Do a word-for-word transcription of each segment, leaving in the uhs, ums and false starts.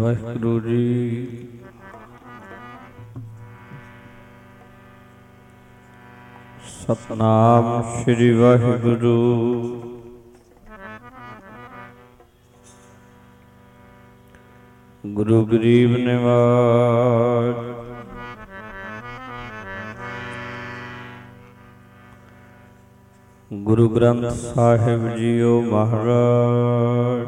ਵਾਹਿਗੁਰੂ ਜੀ। ਸਤਨਾਮ ਸ੍ਰੀ ਵਾਹਿਗੁਰੂ। ਗੁਰੂ ਗਰੀਬ ਨਿਵਾਜ। ਗੁਰੂ ਗ੍ਰੰਥ ਸਾਹਿਬ ਜੀਓ ਮਹਾਰਾਜ।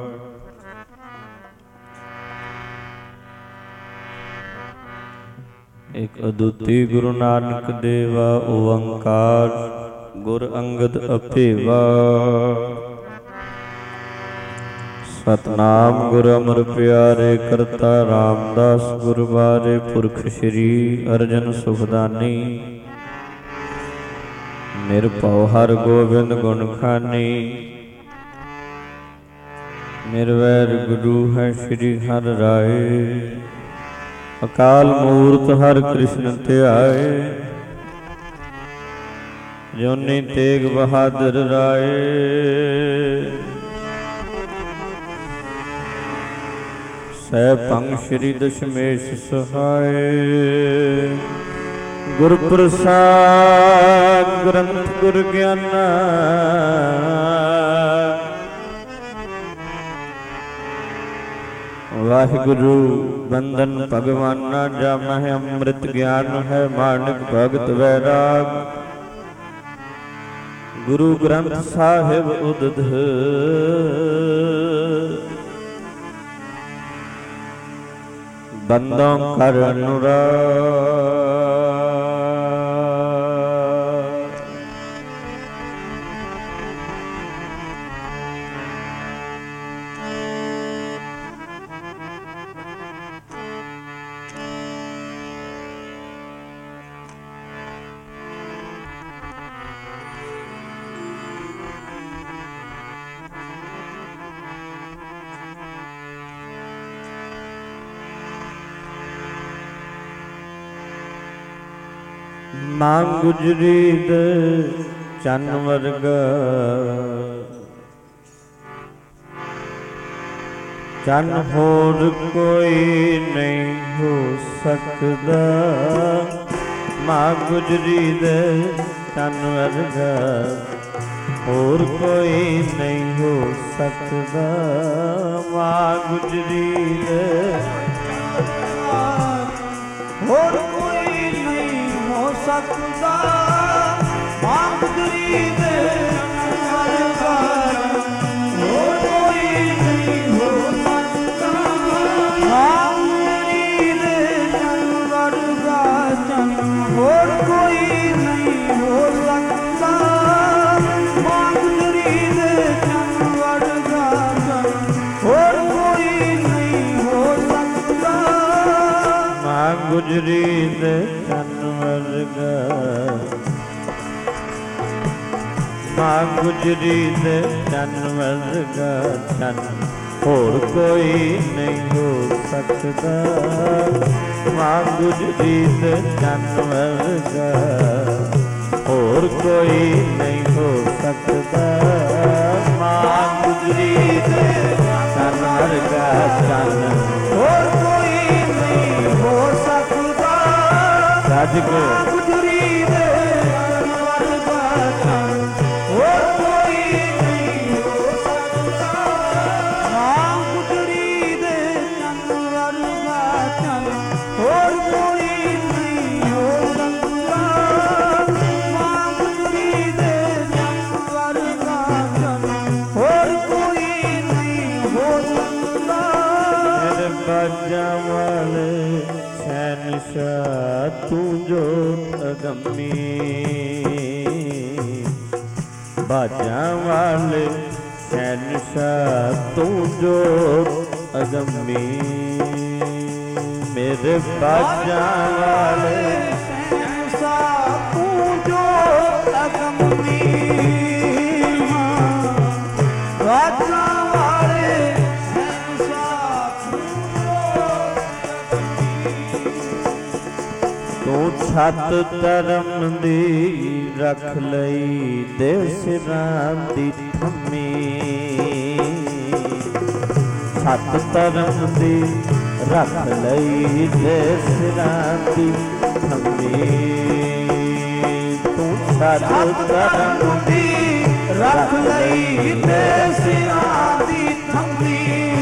ਇੱਕ ਅਦੁੱਤੀ ਗੁਰੂ ਨਾਨਕ ਦੇਵਾ ਓੰਕਾਰ ਗੁਰ ਅੰਗਦ ਅਭੇਵਾ। ਸਤਨਾਮ ਗੁਰ ਅਮਰ ਪਿਆਰੇ ਕਰਤਾ ਰਾਮਦਾਸ ਗੁਰ ਬਾਰੇ ਪੁਰਖ ਸ੍ਰੀ ਅਰਜਨ ਸੁਖਦਾਨੀ। ਨਿਰਭਉ ਹਰਿ ਗੋਬਿੰਦ ਗੁਣ ਖਾਨੀ। ਨਿਰਵੈਰ ਗੁਰੂ ਹੈ ਸ੍ਰੀ ਹਰਿ ਰਾਏ। ਅਕਾਲ ਮੂਰਤ ਹਰਿ ਕ੍ਰਿਸ਼ਨ ਧਿਆਏ। ਜੋਨੀ ਤੇਗ ਬਹਾਦਰ ਰਾਏ। ਸਹਿ ਭੰਗ ਸ੍ਰੀ ਦਸ਼ਮੇਸ਼ ਸਹਾਏ। ਗੁਰ ਪ੍ਰਸਾਦ ਗ੍ਰੰਥ ਗੁਰ ਗਿਆਨਾ। ਵਾਹਿਗੁਰੂ ਬੰਦਨ ਭਗਵਾਨਾ। ਜਾਮਹਿ ਅੰਮ੍ਰਿਤ ਗਿਆਨ ਹੈ ਮਾਨਿਕ ਭਗਤ ਵੈਰਾਗ। ਗੁਰੂ ਗ੍ਰੰਥ ਸਾਹਿਬ ਉਦਧ ਬੰਦੋਂ ਕਰ ਅਨੁਰਾਗ। ਮਾਂ ਗੁਜਰੀ ਦੇ ਚੰਨ ਵਰਗਾ। ਚੰਨ ਹੋਰ ਕੋਈ ਨਹੀਂ ਹੋ ਸਕਦਾ। ਮਾਂ ਗੁਜਰੀ ਦੇ ਚੰਨ ਵਰਗਾ ਹੋਰ ਕੋਈ ਨਹੀਂ ਹੋ ਸਕਦਾ। ਮਾਂ ਗੁਜਰੀ ਦੇ ਹੋਰ ਕੋਈ ਨਹੀਂ ਹੋ ਸਕਦਾ। ਮਾਂ ਗੁਜਰੀ ਦੇ ਵਰਗਾ ਹੋਰ ਕੋਈ ਨਹੀਂ ਹੋ ਸਕਦਾ। ਮਾਂ ਗੁਜਰੀ ਦੇ ਵਰਗਾ ਹੋਰ ਕੋਈ ਨਹੀਂ ਹੋ ਸਕਦਾ। ਮਾਂ ਗੁਜਰੀ ਦੇ ਵਰਗਾ ਹੋਰ ਕੋਈ ਨਹੀਂ ਹੋ ਸਕਦਾ। ਮਾਂ ਗੁਜਰੀ ਦੇ ਚੰਨ ਵਰਗਾ। ਮਾਂ ਗੁਜਰੀ ਦੇ ਚੰਨ ਵਰਗਾ ਚੰਨ ਹੋਰ ਕੋਈ ਨਹੀਂ ਹੋ ਸਕਦਾ। ਮਾਂ ਗੁਜਰੀ ਦੇ ਚੰਨ ਵਰਗਾ ਹੋਰ ਕੋਈ ਨਹੀਂ ਹੋ ਸਕਦਾ। ਮਾਂ ਗੁਜਰੀ ਦੇ ਚੰਨ ਵਰਗਾ ਚੰਨ ਹੋਰ ਕੋਈ ਨਹੀਂ ਹੋ ਸਕਦਾ। ਰੱਜ ਕੇ ਗੁਜਰੀ ਦੇ ਵਰਗਾ ਚੰਨ ਹੋਰ ਕੋਈ ਨਹੀਂ ਹੋ ਸਕਦਾ। ਮਾਂ ਗੁਜਰੀ ਦੇ ਚੰਨ ਵਰਗਾ ਚੰਨ ਹੋਰ ਕੋਈ ਨਹੀਂ ਹੋ ਸਕਦਾ। ਮਾਂ ਗੁਜਰੀ ਦੇ ਚੰਨ ਵਰਗਾ ਚੰਨ ਹੋਰ ਕੋਈ ਨਹੀਂ ਹੋ ਸਕਦਾ। ਮੇਰੇ ਬਾਜਾਂ ਵਾਲੇ ਸ਼ਹਿਨਸ਼ਾਹ ਤੂੰ ਜੋਤ ਅਗੰਮੀ। ਬਾਜਾਂ ਵਾਲੇ ਸ਼ਹਿਨਸ਼ਾਹ ਤੂੰ ਜੋਤ ਅਗੰਮੀ। ਮੇਰੇ ਬਾਜਾਂ ਵਾਲੇ ਸ਼ਹਿਨਸ਼ਾਹ ਤੂੰ ਜੋਤ ਅਗੰਮੀ। ਬਾਜਾਂ ਵਾਲੇ ਸ਼ਹਿਨਸ਼ਾਹ ਤੂੰ ਛੱਤ ਧਰਮ ਦੀ ਰੱਖ ਲਈ ਦੇ ਸਿਰਾਂ ਦੀ ਥੰਮੀ। ਛੱਤ ਧਰਮ ਦੀ रख लई ते सिरां दी थमी तू सत धर्म दी रख लई ते सिरां दी थमी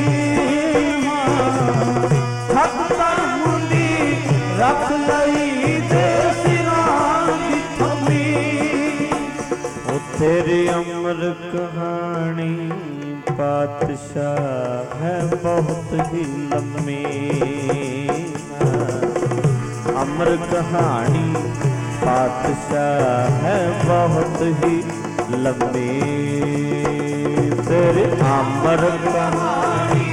सत धर्म दी रख लई ते सिरां दी थमी ओ तेरी अमर कहानी पातशाह है बहुत ही लम्मी अमर कहानी पातशाह है बहुत ही लम्मी तेरी अमर कहानी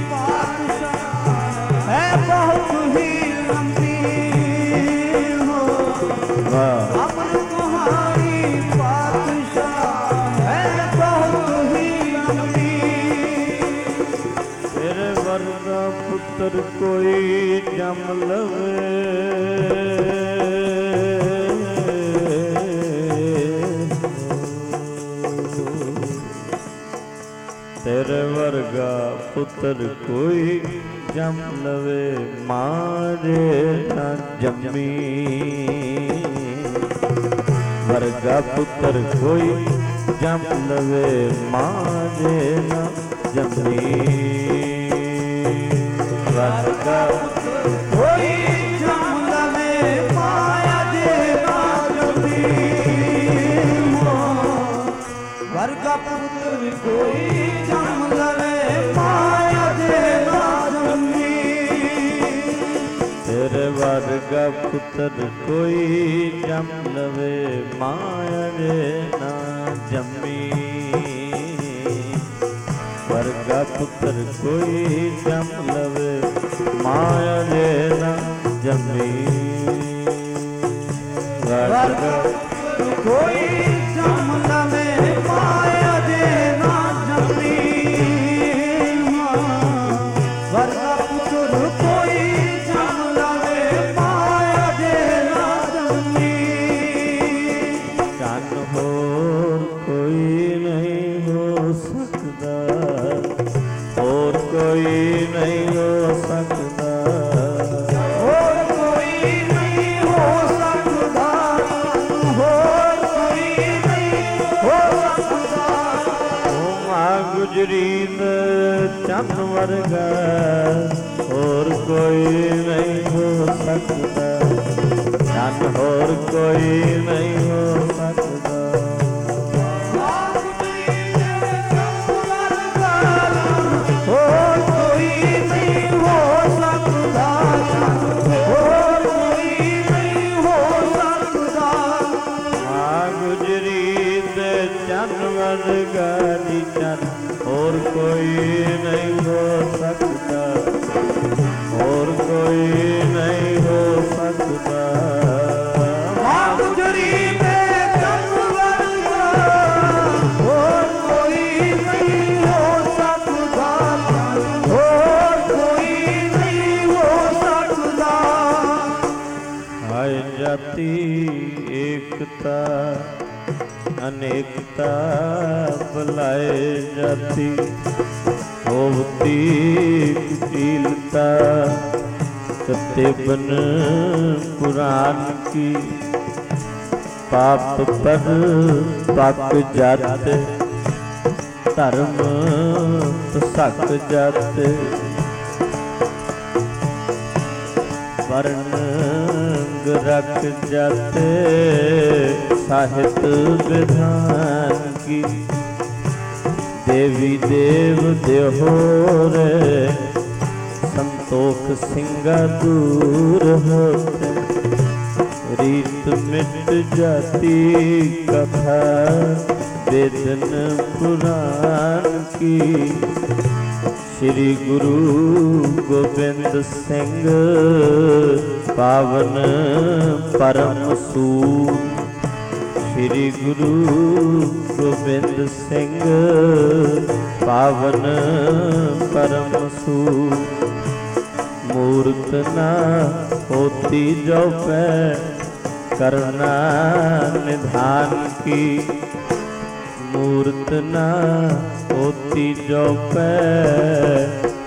पातशाह है बहुत ही लम्बी हो अमर कहानी पातशाह है बहुत ही लम्बी तेरे वर्गा पुत्र कोई जम लवे तेरे वर्गा पुत्र कोई जम लवे मारे न जमी वर्गा पुत्र कोई जम लवे मारे न जमी वर्गा कोई जम लवे माया दे ना जमी वर्गा पुत्र कोई जम लवे माया दे ना जमी तेरे वर्गा पुत्र कोई जम लवे माया दे ना जमी वर्गा पुत्र कोई जम लवे माया दे ना जमी वर्गा कोई जम लवे माया दे ना जमी वर्गा पुत्र कोई जम लवे माया दे ना जमी चन होर कोई नहीं हो सकता और कोई नहीं हो सकता और कोई नहीं हो सकता और कोई नहीं हो सकता ओ मां गुजरी चंद वर्गा और कोई नहीं हो सकता चन और कोई नहीं हो सकता वर्गादी चन और कोई नहीं हो सकता और कोई नहीं हो सकता गुजरी में चन वर्गा और कोई नहीं हो सकता और कोई नहीं हो सकता हाय जाति एकता अनेकता बुलाए जाती होती कुटिलता कतेबन पुराण की पाप पर पक जाते धर्म तो सक जाते वर्ण रख जाते साहित्य विधान की देवी देव देहोर संतोख सिंगा दूर होते रीत मिट जाती कथा वेदन पुराण की श्री गुरु गोबिंद सिंह पावन परम सूर श्री गुरु गोबिंद सिंह पावन परम सूर मूर्त ना होती जो पै करना निधान की मूर्त ना होती जो पै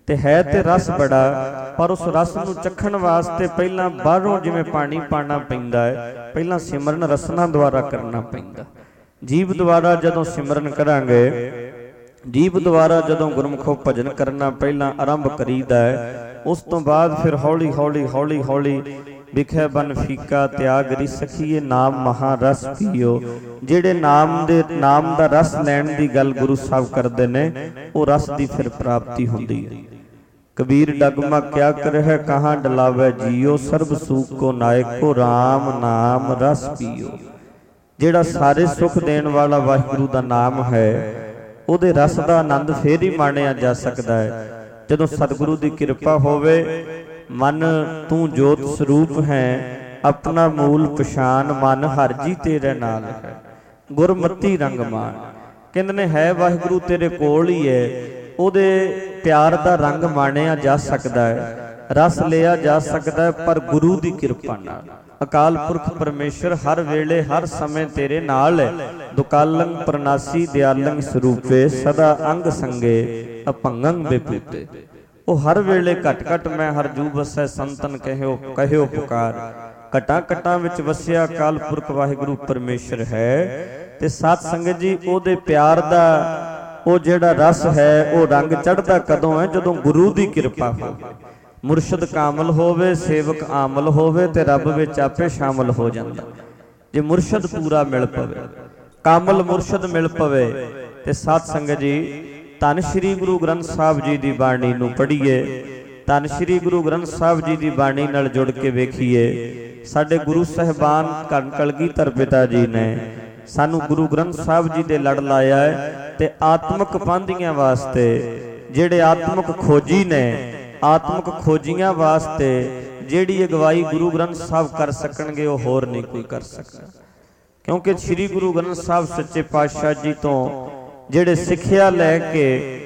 ਤੇ ਹੈ ਤੇ ਰਸ ਬੜਾ, ਪਰ ਉਸ ਰਸ ਨੂੰ ਚੱਖਣ ਵਾਸਤੇ ਪਹਿਲਾਂ ਬਾਹਰੋਂ ਜਿਵੇਂ ਪਾਣੀ ਪਾਣਾ ਪੈਂਦਾ ਹੈ, ਪਹਿਲਾਂ ਸਿਮਰਨ ਰਸਨਾ ਦੁਆਰਾ ਕਰਨਾ ਪੈਂਦਾ। ਜੀਭ ਦੁਆਰਾ ਜਦੋਂ ਸਿਮਰਨ ਕਰਾਂਗੇ, ਜੀਭ ਦੁਆਰਾ ਜਦੋਂ ਗੁਰਮੁਖੋ ਭਜਨ ਕਰਨਾ ਪਹਿਲਾਂ ਆਰੰਭ ਕਰੀਦਾ ਹੈ, ਉਸ ਤੋਂ ਬਾਅਦ ਫਿਰ ਹੌਲੀ ਹੌਲੀ ਹੌਲੀ ਹੌਲੀ ਵਿਖੇ ਬਨ ਫੀਕਾ ਤਿਆਗ ਰੀ ਸਖੀਏ ਨਾਮ ਮਹਾ ਰਸ ਪੀਓ। ਜਿਹੜੇ ਨਾਮ ਦੇ ਨਾਮ ਦਾ ਰਸ ਲੈਣ ਦੀ ਗੱਲ ਗੁਰੂ ਸਾਹਿਬ ਕਰਦੇ ਨੇ, ਉਹ ਰਸ ਦੀ ਫਿਰ ਪ੍ਰਾਪਤੀ ਹੁੰਦੀ ਹੈ। ਕਬੀਰ ਡਗਮਾ ਕਿਆ ਕਰਹਿ ਕਹਾਂ ਡਲਾਵੇ ਜੀਓ, ਸਰਬ ਸੂਖ ਕੋ ਨਾਇਕੋ ਰਾਮ ਨਾਮ ਰਸ ਪੀਓ। ਜਿਹੜਾ ਸਾਰੇ ਸੁਖ ਦੇਣ ਵਾਲਾ ਵਾਹਿਗੁਰੂ ਦਾ ਨਾਮ ਹੈ, ਉਹਦੇ ਰਸ ਦਾ ਆਨੰਦ ਫੇਰ ਹੀ ਮਾਣਿਆ ਜਾ ਸਕਦਾ ਹੈ ਜਦੋਂ ਸਤਿਗੁਰੂ ਦੀ ਕਿਰਪਾ ਹੋਵੇ। ਮਨ ਤੂੰ ਜੋਤ ਸਰੂਪ ਹੈ, ਆਪਣਾ ਮੂਲ ਪਛਾਨ, ਮਨ ਹਰ ਜੀ ਤੇਰੇ ਨਾਲ ਹੈ, ਗੁਰਮਤੀ ਰੰਗ ਮਾਣ। ਕਹਿੰਦੇ ਨੇ ਹੈ ਵਾਹਿਗੁਰੂ ਤੇਰੇ ਕੋਲ ਹੀ ਹੈ, ਉਹਦੇ ਪਿਆਰ ਦਾ ਰੰਗ ਮਾਣਿਆ ਜਾ ਸਕਦਾ ਹੈ, ਰਸ ਲਿਆ ਜਾ ਸਕਦਾ ਹੈ, ਪਰ ਗੁਰੂ ਦੀ ਕਿਰਪਾ ਨਾਲ। ਅਕਾਲ ਪੁਰਖ ਪਰਮੇਸ਼ਰ ਹਰ ਵੇਲੇ ਹਰ ਸਮੇਂ ਤੇਰੇ ਨਾਲ ਹੈ। ਦੁਕਾਲੰ ਪ੍ਰਨਾਸੀ ਦਿਆਲੰ ਸਰੂਪੇ, ਸਦਾ ਅੰਗ ਸੰਗੇ ਅਪੰਗੰ ਬੇਪੂਤੇ। ਉਹ ਹਰ ਵੇਲੇ ਘਟ ਘਟ ਮੈਂ ਹਰਜੂ ਵਸੈ, ਸੰਤਨ ਕਹਿਓ ਕਹਿਓ ਪੁਕਾਰ। ਘਟਾਂ ਘਟਾਂ ਵਿੱਚ ਵਸਿਆ ਅਕਾਲ ਪੁਰਖ ਵਾਹਿਗੁਰੂ ਪਰਮੇਸ਼ਰ ਹੈ। ਤੇ ਸਾਧ ਸੰਗਤ ਜੀ, ਉਹਦੇ ਪਿਆਰ ਦਾ ਉਹ ਜਿਹੜਾ ਰਸ ਹੈ, ਉਹ ਰੰਗ ਚੜ੍ਹਦਾ ਕਦੋਂ ਹੈ? ਜਦੋਂ ਗੁਰੂ ਦੀ ਕਿਰਪਾ ਹੋਵੇ, ਮੁਰਸ਼ਿਦ ਕਾਮਲ ਹੋਵੇ, ਸੇਵਕ ਆਮਲ ਹੋਵੇ, ਤੇ ਰੱਬ ਵਿੱਚ ਆਪੇ ਸ਼ਾਮਲ ਹੋ ਜਾਂਦਾ। ਜੇ ਮੁਰਸ਼ਿਦ ਪੂਰਾ ਮਿਲ ਪਵੇ, ਕਾਮਲ ਮੁਰਸ਼ਿਦ ਮਿਲ ਪਵੇ, ਤੇ ਸਾਧ ਸੰਗਤ ਜੀ ਧੰਨ ਸ਼੍ਰੀ ਗੁਰੂ ਗ੍ਰੰਥ ਸਾਹਿਬ ਜੀ ਦੀ ਬਾਣੀ ਨੂੰ ਪੜ੍ਹੀਏ, ਧੰਨ ਸ਼੍ਰੀ ਗੁਰੂ ਗ੍ਰੰਥ ਸਾਹਿਬ ਜੀ ਦੀ ਬਾਣੀ ਨਾਲ ਜੁੜ ਕੇ ਵੇਖੀਏ। ਸਾਡੇ ਗੁਰੂ ਸਾਹਿਬਾਨ ਧੰਨ ਕਲਗੀਧਰ ਪਿਤਾ ਜੀ ਨੇ ਸਾਨੂੰ ਗੁਰੂ ਗ੍ਰੰਥ ਸਾਹਿਬ ਜੀ ਦੇ ਲੜ ਲਾਇਆ ਹੈ। ਤੇ ਆਤਮਿਕ ਪਾਂਧੀਆਂ ਵਾਸਤੇ, ਜਿਹੜੇ ਆਤਮਿਕ ਖੋਜੀ ਨੇ, ਆਤਮਿਕ ਖੋਜੀਆਂ ਵਾਸਤੇ ਜਿਹੜੀ ਅਗਵਾਈ ਗੁਰੂ ਗ੍ਰੰਥ ਸਾਹਿਬ ਕਰ ਸਕਣਗੇ, ਉਹ ਹੋਰ ਨਹੀਂ ਕੋਈ ਕਰ ਸਕਦਾ। ਕਿਉਂਕਿ ਸ੍ਰੀ ਗੁਰੂ ਗ੍ਰੰਥ ਸਾਹਿਬ ਸੱਚੇ ਪਾਤਸ਼ਾਹ ਜੀ ਤੋਂ ਜਿਹੜੇ ਸਿੱਖਿਆ ਲੈ ਕੇ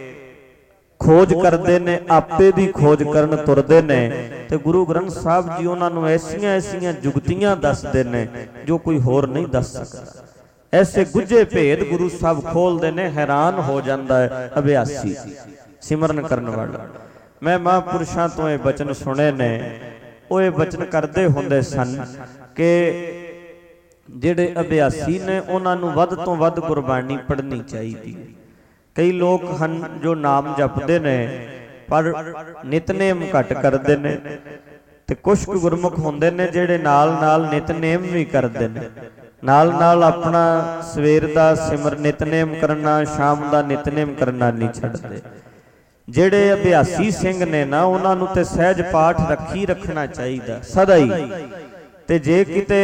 ਖੋਜ ਕਰਦੇ ਨੇ, ਆਪੇ ਦੀ ਖੋਜ ਕਰਨ ਤੁਰਦੇ ਨੇ, ਤੇ ਗੁਰੂ ਗ੍ਰੰਥ ਸਾਹਿਬ ਜੀ ਉਹਨਾਂ ਨੂੰ ਐਸੀਆਂ ਐਸੀਆਂ ਜੁਗਤੀਆਂ ਦੱਸਦੇ ਨੇ ਜੋ ਕੋਈ ਹੋਰ ਨਹੀਂ ਦੱਸ ਸਕਦਾ। ਐਸੇ ਗੁੱਝੇ ਭੇਦ ਗੁਰੂ ਸਾਹਿਬ ਖੋਲਦੇ ਨੇ, ਹੈਰਾਨ ਹੋ ਜਾਂਦਾ ਹੈ ਅਭਿਆਸੀ ਸਿਮਰਨ ਕਰਨ ਵਾਲਾ। ਮੈਂ ਮਹਾਂਪੁਰਸ਼ਾਂ ਤੋਂ ਇਹ ਬਚਨ ਸੁਣੇ ਨੇ, ਉਹ ਇਹ ਬਚਨ ਕਰਦੇ ਹੁੰਦੇ ਸਨ ਕਿ ਜਿਹੜੇ ਅਭਿਆਸੀ ਨੇ ਉਹਨਾਂ ਨੂੰ ਵੱਧ ਤੋਂ ਵੱਧ ਗੁਰਬਾਣੀ ਪੜ੍ਹਨੀ ਚਾਹੀਦੀ ਹੈ। ਕਈ ਲੋਕ ਹਨ ਜੋ ਨਾਮ ਜਪਦੇ ਨੇ ਪਰ ਨਿਤਨੇਮ ਘੱਟ ਕਰਦੇ ਨੇ, ਤੇ ਕੁਛ ਕੁ ਗੁਰਮੁਖ ਹੁੰਦੇ ਨੇ ਜਿਹੜੇ ਨਾਲ ਨਾਲ ਨਿਤਨੇਮ ਵੀ ਕਰਦੇ ਨੇ, ਨਾਲ ਨਾਲ ਆਪਣਾ ਸਵੇਰ ਦਾ ਸਿਮਰ ਨਿਤਨੇਮ ਕਰਨਾ, ਸ਼ਾਮ ਦਾ ਨਿਤਨੇਮ ਕਰਨਾ ਨਹੀਂ ਛੱਡਦੇ। ਜਿਹੜੇ ਅਭਿਆਸੀ ਸਿੰਘ ਨੇ ਨਾ, ਉਹਨਾਂ ਨੂੰ ਤੇ ਸਹਿਜ ਪਾਠ ਰੱਖੀ ਰੱਖਣਾ ਚਾਹੀਦਾ ਸਦਾ ਹੀ। ਤੇ ਜੇ ਕਿਤੇ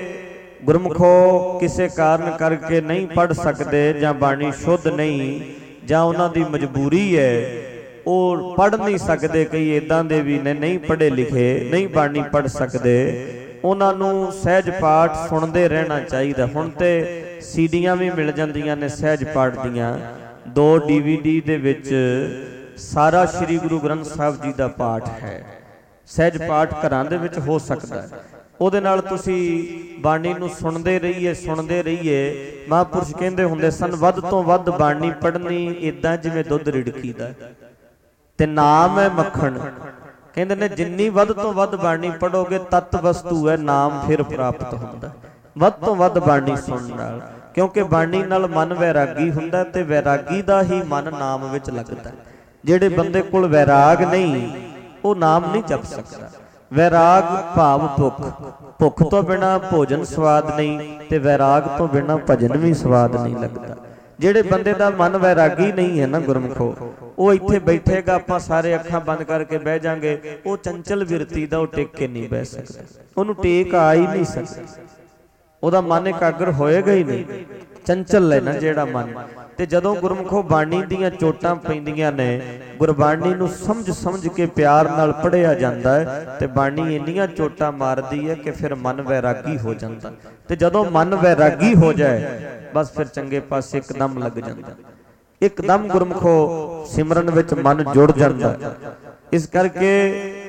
ਗੁਰਮੁਖੋ ਕਿਸੇ ਕਾਰਨ ਕਰਕੇ ਨਹੀਂ ਪੜ੍ਹ ਸਕਦੇ, ਜਾਂ ਬਾਣੀ ਸ਼ੁੱਧ ਨਹੀਂ, ਜਾਂ ਉਹਨਾਂ ਦੀ ਮਜਬੂਰੀ ਹੈ, ਉਹ ਪੜ੍ਹ ਨਹੀਂ ਸਕਦੇ, ਕਈ ਇਦਾਂ ਦੇ ਵੀ ਨੇ ਨਹੀਂ ਪੜ੍ਹੇ ਲਿਖੇ, ਨਹੀਂ ਬਾਣੀ ਪੜ੍ਹ ਸਕਦੇ, ਉਹਨਾਂ ਨੂੰ ਸਹਿਜ ਪਾਠ ਸੁਣਦੇ ਰਹਿਣਾ ਚਾਹੀਦਾ। ਹੁਣ ਤੇ ਸੀਡੀਆਂ ਵੀ ਮਿਲ ਜਾਂਦੀਆਂ ਨੇ ਸਹਿਜ ਪਾਠ ਦੀਆਂ, ਦੋ ਡੀਵੀਡੀ ਦੇ ਵਿੱਚ ਸਾਰਾ ਸ੍ਰੀ ਗੁਰੂ ਗ੍ਰੰਥ ਸਾਹਿਬ ਜੀ ਦਾ ਪਾਠ ਹੈ। ਸਹਿਜ ਪਾਠ ਘਰਾਂ ਦੇ ਵਿੱਚ ਹੋ ਸਕਦਾ ਹੈ, ਉਹਦੇ ਨਾਲ ਤੁਸੀਂ ਬਾਣੀ ਨੂੰ ਸੁਣਦੇ ਰਹੀਏ ਸੁਣਦੇ ਰਹੀਏ। ਮਹਾਂਪੁਰਸ਼ ਕਹਿੰਦੇ ਹੁੰਦੇ ਸਨ, ਵੱਧ ਤੋਂ ਵੱਧ ਬਾਣੀ ਪੜ੍ਹਨੀ ਇਦਾਂ ਜਿਵੇਂ ਦੁੱਧ ਰਿੜਕੀਦਾ, ਤੇ ਨਾਮ ਹੈ ਮੱਖਣ। ਕਹਿੰਦੇ ਨੇ ਜਿੰਨੀ ਵੱਧ ਤੋਂ ਵੱਧ ਬਾਣੀ ਪੜੋਗੇ, ਤਤ ਵਸਤੂ ਹੈ ਨਾਮ ਫਿਰ ਪ੍ਰਾਪਤ ਹੁੰਦਾ। ਵੱਧ ਤੋਂ ਵੱਧ ਬਾਣੀ ਸੁਣਨ ਨਾਲ, ਕਿਉਂਕਿ ਬਾਣੀ ਨਾਲ ਮਨ ਵੈਰਾਗੀ ਹੁੰਦਾ, ਤੇ ਵੈਰਾਗੀ ਦਾ ਹੀ ਮਨ ਨਾਮ ਵਿੱਚ ਲੱਗਦਾ। ਜਿਹੜੇ ਬੰਦੇ ਕੋਲ ਵੈਰਾਗ ਨਹੀਂ, ਉਹ ਨਾਮ ਨਹੀਂ ਜਪ ਸਕਦਾ। ਵੈਰਾਗ ਭਾਵ ਭੁੱਖ, ਭੁੱਖ ਤੋਂ ਬਿਨਾ ਭੋਜਨ ਸਵਾਦ ਨਹੀਂ, ਤੇ ਵੈਰਾਗ ਤੋਂ ਬਿਨਾ ਭਜਨ ਵੀ ਸਵਾਦ ਨਹੀਂ ਲੱਗਦਾ। ਜਿਹੜੇ ਬੰਦੇ ਦਾ ਮਨ ਵੈਰਾਗੀ ਨਹੀਂ ਹੈ ਨਾ ਗੁਰਮੁਖੋ, ਉਹ ਇੱਥੇ ਬੈਠੇਗਾ, ਆਪਾਂ ਸਾਰੇ ਅੱਖਾਂ ਬੰਦ ਕਰਕੇ ਬਹਿ ਜਾਾਂਗੇ, ਉਹ ਚੰਚਲ ਬਿਰਤੀ ਦਾ ਉਹ ਟਿਕ ਕੇ ਨਹੀਂ ਬਹਿ ਸਕਦਾ, ਉਹਨੂੰ ਟੇਕ ਆ ਹੀ ਨਹੀਂ ਸਕਦਾ, ਉਹਦਾ ਮਨ ਇਕਾਗਰ ਹੋਏਗਾ ਹੀ ਨਹੀਂ, ਚੰਚਲ ਹੈ ਨਾ ਜਿਹੜਾ ਮਨ। ਤੇ ਜਦੋਂ ਗੁਰਮੁਖੋ ਬਾਣੀ ਦੀਆਂ ਚੋਟਾਂ ਪੈਂਦੀਆਂ ਨੇ, ਗੁਰਬਾਣੀ ਨੂੰ ਸਮਝ ਸਮਝ ਕੇ ਪਿਆਰ ਨਾਲ ਪੜ੍ਹਿਆ ਜਾਂਦਾ ਹੈ, ਤੇ ਬਾਣੀ ਇੰਨੀਆਂ ਚੋਟਾਂ ਮਾਰਦੀ ਹੈ ਕਿ ਫਿਰ ਮਨ ਵੈਰਾਗੀ ਹੋ ਜਾਂਦਾ। ਤੇ ਜਦੋਂ ਮਨ ਵੈਰਾਗੀ ਹੋ ਜਾਏ, ਬਸ ਫਿਰ ਚੰਗੇ ਪਾਸੇ ਇੱਕਦਮ ਲੱਗ ਜਾਂਦਾ, ਇੱਕਦਮ ਗੁਰਮੁਖੋ ਸਿਮਰਨ ਵਿੱਚ ਮਨ ਜੁੜ ਜਾਂਦਾ। ਇਸ ਕਰਕੇ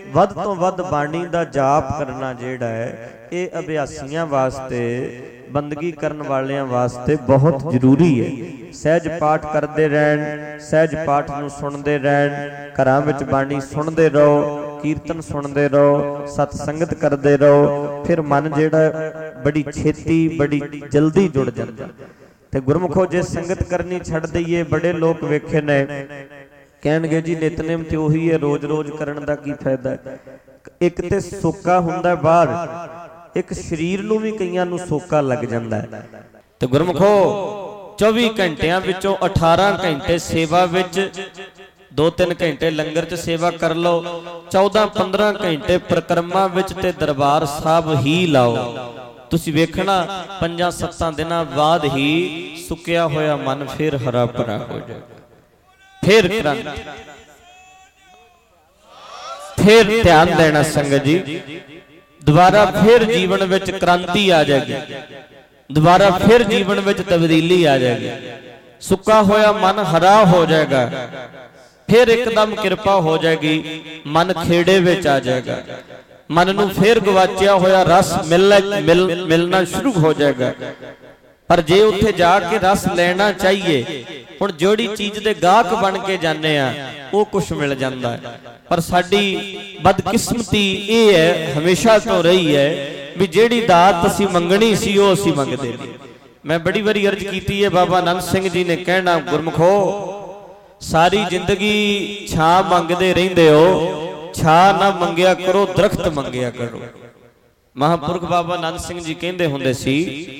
ਵੱਧ ਤੋਂ ਵੱਧ ਬਾਣੀ ਦਾ ਜਾਪ ਕਰਨਾ ਜਿਹੜਾ ਹੈ ਇਹ ਅਭਿਆਸੀਆਂ ਵਾਸਤੇ, ਬੰਦਗੀ ਕਰਨ ਵਾਲਿਆਂ ਵਾਸਤੇ ਬਹੁਤ ਜ਼ਰੂਰੀ ਹੈ। ਸਹਿਜ ਪਾਠ ਕਰਦੇ ਰਹਿਣ, ਸਹਿਜ ਪਾਠ ਨੂੰ ਸੁਣਦੇ ਰਹਿਣ, ਘਰਾਂ ਵਿੱਚ ਬਾਣੀ ਸੁਣਦੇ ਰਹੋ, ਕੀਰਤਨ ਸੁਣਦੇ ਰਹੋ, ਸਤ ਸੰਗਤ ਕਰਦੇ ਰਹੋ, ਫਿਰ ਮਨ ਜਿਹੜਾ ਬੜੀ ਛੇਤੀ ਬੜੀ ਜਲਦੀ ਜੁੜ ਜਾਂਦਾ। ਤੇ ਗੁਰਮੁਖੋ ਜੇ ਸੰਗਤ ਕਰਨੀ ਛੱਡ ਦਈਏ, ਬੜੇ ਲੋਕ ਵੇਖੇ ਨੇ ਕਹਿਣਗੇ ਜੀ ਨਿਤਨੇਮ ਤੇ ਉਹੀ ਹੈ, ਰੋਜ਼ ਰੋਜ਼ ਕਰਨ ਦਾ ਕੀ ਫਾਇਦਾ। ਇੱਕ ਤੇ ਸੋਕਾ ਹੁੰਦਾ ਬਾਹਰ, ਇੱਕ ਸਰੀਰ ਨੂੰ ਵੀ ਕਈਆਂ ਨੂੰ ਸੋਕਾ ਲੱਗ ਜਾਂਦਾ। ਤੇ ਗੁਰਮੁਖੋ ਚੌਵੀ ਘੰਟਿਆਂ ਵਿੱਚੋਂ ਅਠਾਰਾਂ ਘੰਟੇ ਸੇਵਾ ਵਿੱਚ, ਦੋ ਤਿੰਨ ਘੰਟੇ ਲੰਗਰ 'ਚ ਸੇਵਾ ਕਰ ਲਓ, ਚੌਦਾਂ ਪੰਦਰਾਂ ਘੰਟੇ ਪ੍ਰਕਰਮਾਂ ਵਿੱਚ ਤੇ ਦਰਬਾਰ ਸਾਹਿਬ ਹੀ ਲਾਓ। ਤੁਸੀਂ ਵੇਖਣਾ ਪੰਜਾਂ ਸੱਤਾਂ ਦਿਨਾਂ ਬਾਅਦ ਹੀ ਸੁੱਕਿਆ ਹੋਇਆ ਮਨ ਫਿਰ ਹਰਾ ਭਰਾ ਹੋ ਜਾਏਗਾ। ਫਿਰ ਕ੍ਰਾਂਤੀ, ਫਿਰ ਧਿਆਨ ਦੇਣਾ ਸੰਗਤ ਜੀ, ਦੁਬਾਰਾ ਫਿਰ ਜੀਵਨ ਵਿੱਚ ਕ੍ਰਾਂਤੀ ਆ ਜਾਏਗੀ, ਦੁਬਾਰਾ ਫਿਰ ਜੀਵਨ ਵਿੱਚ ਤਬਦੀਲੀ ਆ ਜਾਏਗੀ। ਸੁੱਕਾ ਹੋਇਆ ਮਨ ਹਰਾ ਹੋ ਜਾਏਗਾ, ਫਿਰ ਇੱਕਦਮ ਕਿਰਪਾ ਹੋ ਜਾਏਗੀ, ਮਨ ਖੇੜੇ ਵਿੱਚ ਆ ਜਾਏਗਾ, ਮਨ ਨੂੰ ਫਿਰ ਗਵਾਚਿਆ ਹੋਇਆ ਰਸ ਮਿਲ ਮਿਲਣਾ ਸ਼ੁਰੂ ਹੋ ਜਾਏਗਾ। ਪਰ ਜੇ ਉੱਥੇ ਜਾ ਕੇ ਰਸ ਲੈਣਾ ਚਾਹੀਏ, ਹੁਣ ਜਿਹੜੀ ਚੀਜ਼ ਦੇ ਗਾਹਕ ਬਣ ਕੇ ਜਾਂਦੇ ਆ ਉਹ ਕੁਛ ਮਿਲ ਜਾਂਦਾ ਹੈ। ਪਰ ਸਾਡੀ ਬਦਕਿਸਮਤੀ ਇਹ ਹੈ, ਹਮੇਸ਼ਾ ਤੋਂ ਰਹੀ ਹੈ ਵੀ ਜਿਹੜੀ ਦਾਤ ਅਸੀਂ ਮੰਗਣੀ ਸੀ ਉਹ ਅਸੀਂ ਮੰਗਦੇ ਨਹੀਂ। ਮੈਂ ਬੜੀ ਵਾਰੀ ਅਰਜ਼ ਕੀਤੀ ਹੈ, ਬਾਬਾ ਆਨੰਦ ਸਿੰਘ ਜੀ ਨੇ ਕਹਿਣਾ, ਗੁਰਮੁਖੋ ਸਾਰੀ ਜ਼ਿੰਦਗੀ ਛਾਂ ਮੰਗਦੇ ਰਹਿੰਦੇ ਹੋ, ਛਾਂ ਨਾ ਮੰਗਿਆ ਕਰੋ, ਦਰਖਤ ਮੰਗਿਆ ਕਰੋ। ਮਹਾਂਪੁਰਖ ਬਾਬਾ ਆਨੰਦ ਸਿੰਘ ਜੀ ਕਹਿੰਦੇ ਹੁੰਦੇ ਸੀ,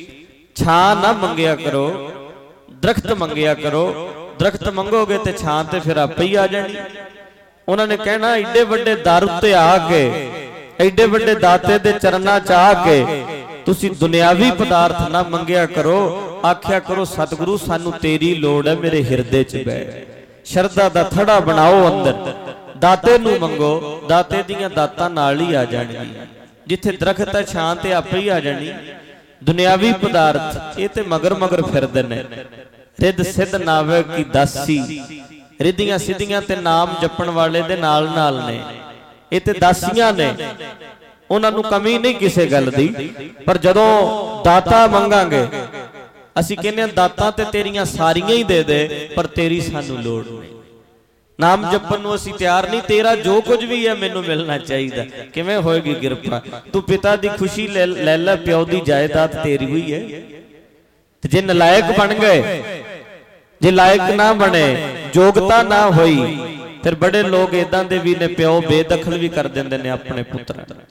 ਛਾਂ ਨਾ ਮੰਗਿਆ ਕਰੋ, ਦਰਖਤ ਮੰਗਿਆ ਕਰੋ। ਦਰਖਤ ਮੰਗੋਗੇ ਤੇ ਛਾਂ ਤੇ ਫਿਰ ਆਪੇ ਹੀ ਆ ਜਾਣੀ। ਉਹਨਾਂ ਨੇ ਕਹਿਣਾ ਏਡੇ ਵੱਡੇ ਦਰ ਉੱਤੇ ਆ ਕੇ, ਏਡੇ ਵੱਡੇ ਦਾਤੇ ਦੇ ਚਰਨਾਂ 'ਚ ਆ ਕੇ ਤੁਸੀਂ ਦੁਨਿਆਵੀ ਪਦਾਰਥ ਨਾ ਮੰਗਿਆ ਕਰੋ, ਆਖਿਆ ਕਰੋ ਸਤਿਗੁਰੂ ਸਾਨੂੰ ਤੇਰੀ ਲੋੜ ਹੈ, ਮੇਰੇ ਹਿਰਦੇ 'ਚ ਬਹਿ। ਸ਼ਰਧਾ ਦਾ ਥੜਾ ਬਣਾਓ ਅੰਦਰ, ਦਾਤੇ ਨੂੰ ਮੰਗੋ, ਦਾਤੇ ਦੀਆਂ ਦਾਤਾਂ ਨਾਲ ਹੀ ਆ ਜਾਣਗੀਆਂ। ਜਿੱਥੇ ਦਰਖਤ ਹੈ ਛਾਂ ਤੇ ਆਪੇ ਹੀ ਆ ਜਾਣੀ। ਦੁਨਿਆਵੀ ਪਦਾਰਥ ਇਹ ਤੇ ਮਗਰ ਮਗਰ ਫਿਰਦੇ ਨੇ। ਰਿੱਧ ਸਿੱਧ ਨਾਵੇ ਕੀ ਦਾਸੀ, ਰਿੱਧੀਆਂ ਸਿੱਧੀਆਂ ਤੇ ਨਾਮ ਜਪਣ ਵਾਲੇ ਦੇ ਨਾਲ ਨਾਲ ਨੇ, ਇਹ ਤੇ ਦਾਸੀਆਂ ਨੇ, ਉਹਨਾਂ ਨੂੰ ਕਮੀ ਨਹੀਂ ਕਿਸੇ ਗੱਲ ਦੀ। ਪਰ ਜਦੋਂ ਦਾਤਾ ਮੰਗਾਂਗੇ, ਅਸੀਂ ਕਹਿੰਦੇ ਹਾਂ ਦਾਤਾ ਤੇ ਤੇਰੀਆਂ ਸਾਰੀਆਂ ਹੀ ਦੇ ਦੇ, ਪਰ ਤੇਰੀ ਸਾਨੂੰ ਲੋੜ ਨਹੀਂ। ਨਾਮ ਜਪਣ ਨੂੰ ਅਸੀਂ ਤਿਆਰ ਨਹੀਂ, ਤੇਰਾ ਜੋ ਕੁਝ ਵੀ ਹੈ ਮੈਨੂੰ ਮਿਲਣਾ ਚਾਹੀਦਾ। ਕਿਵੇਂ ਹੋਏਗੀ ਕਿਰਪਾ? ਤੂੰ ਪਿਤਾ ਦੀ ਖੁਸ਼ੀ ਲੈ ਲੈ, ਪਿਓ ਦੀ ਜਾਇਦਾਦ ਤੇਰੀ ਹੋਈ ਹੈ। ਤੇ ਜੇ ਨਲਾਇਕ ਬਣ ਗਏ, ਜੇ ਲਾਇਕ ਨਾ ਬਣੇ, ਯੋਗਤਾ ਨਾ ਹੋਈ, ਫਿਰ ਬੜੇ ਲੋਕ ਇਦਾਂ ਦੇ ਵੀ ਨੇ, ਪਿਓ ਬੇਦਖਲ ਵੀ ਕਰ ਦਿੰਦੇ ਨੇ ਆਪਣੇ ਪੁੱਤਰਾਂ ਦਾ।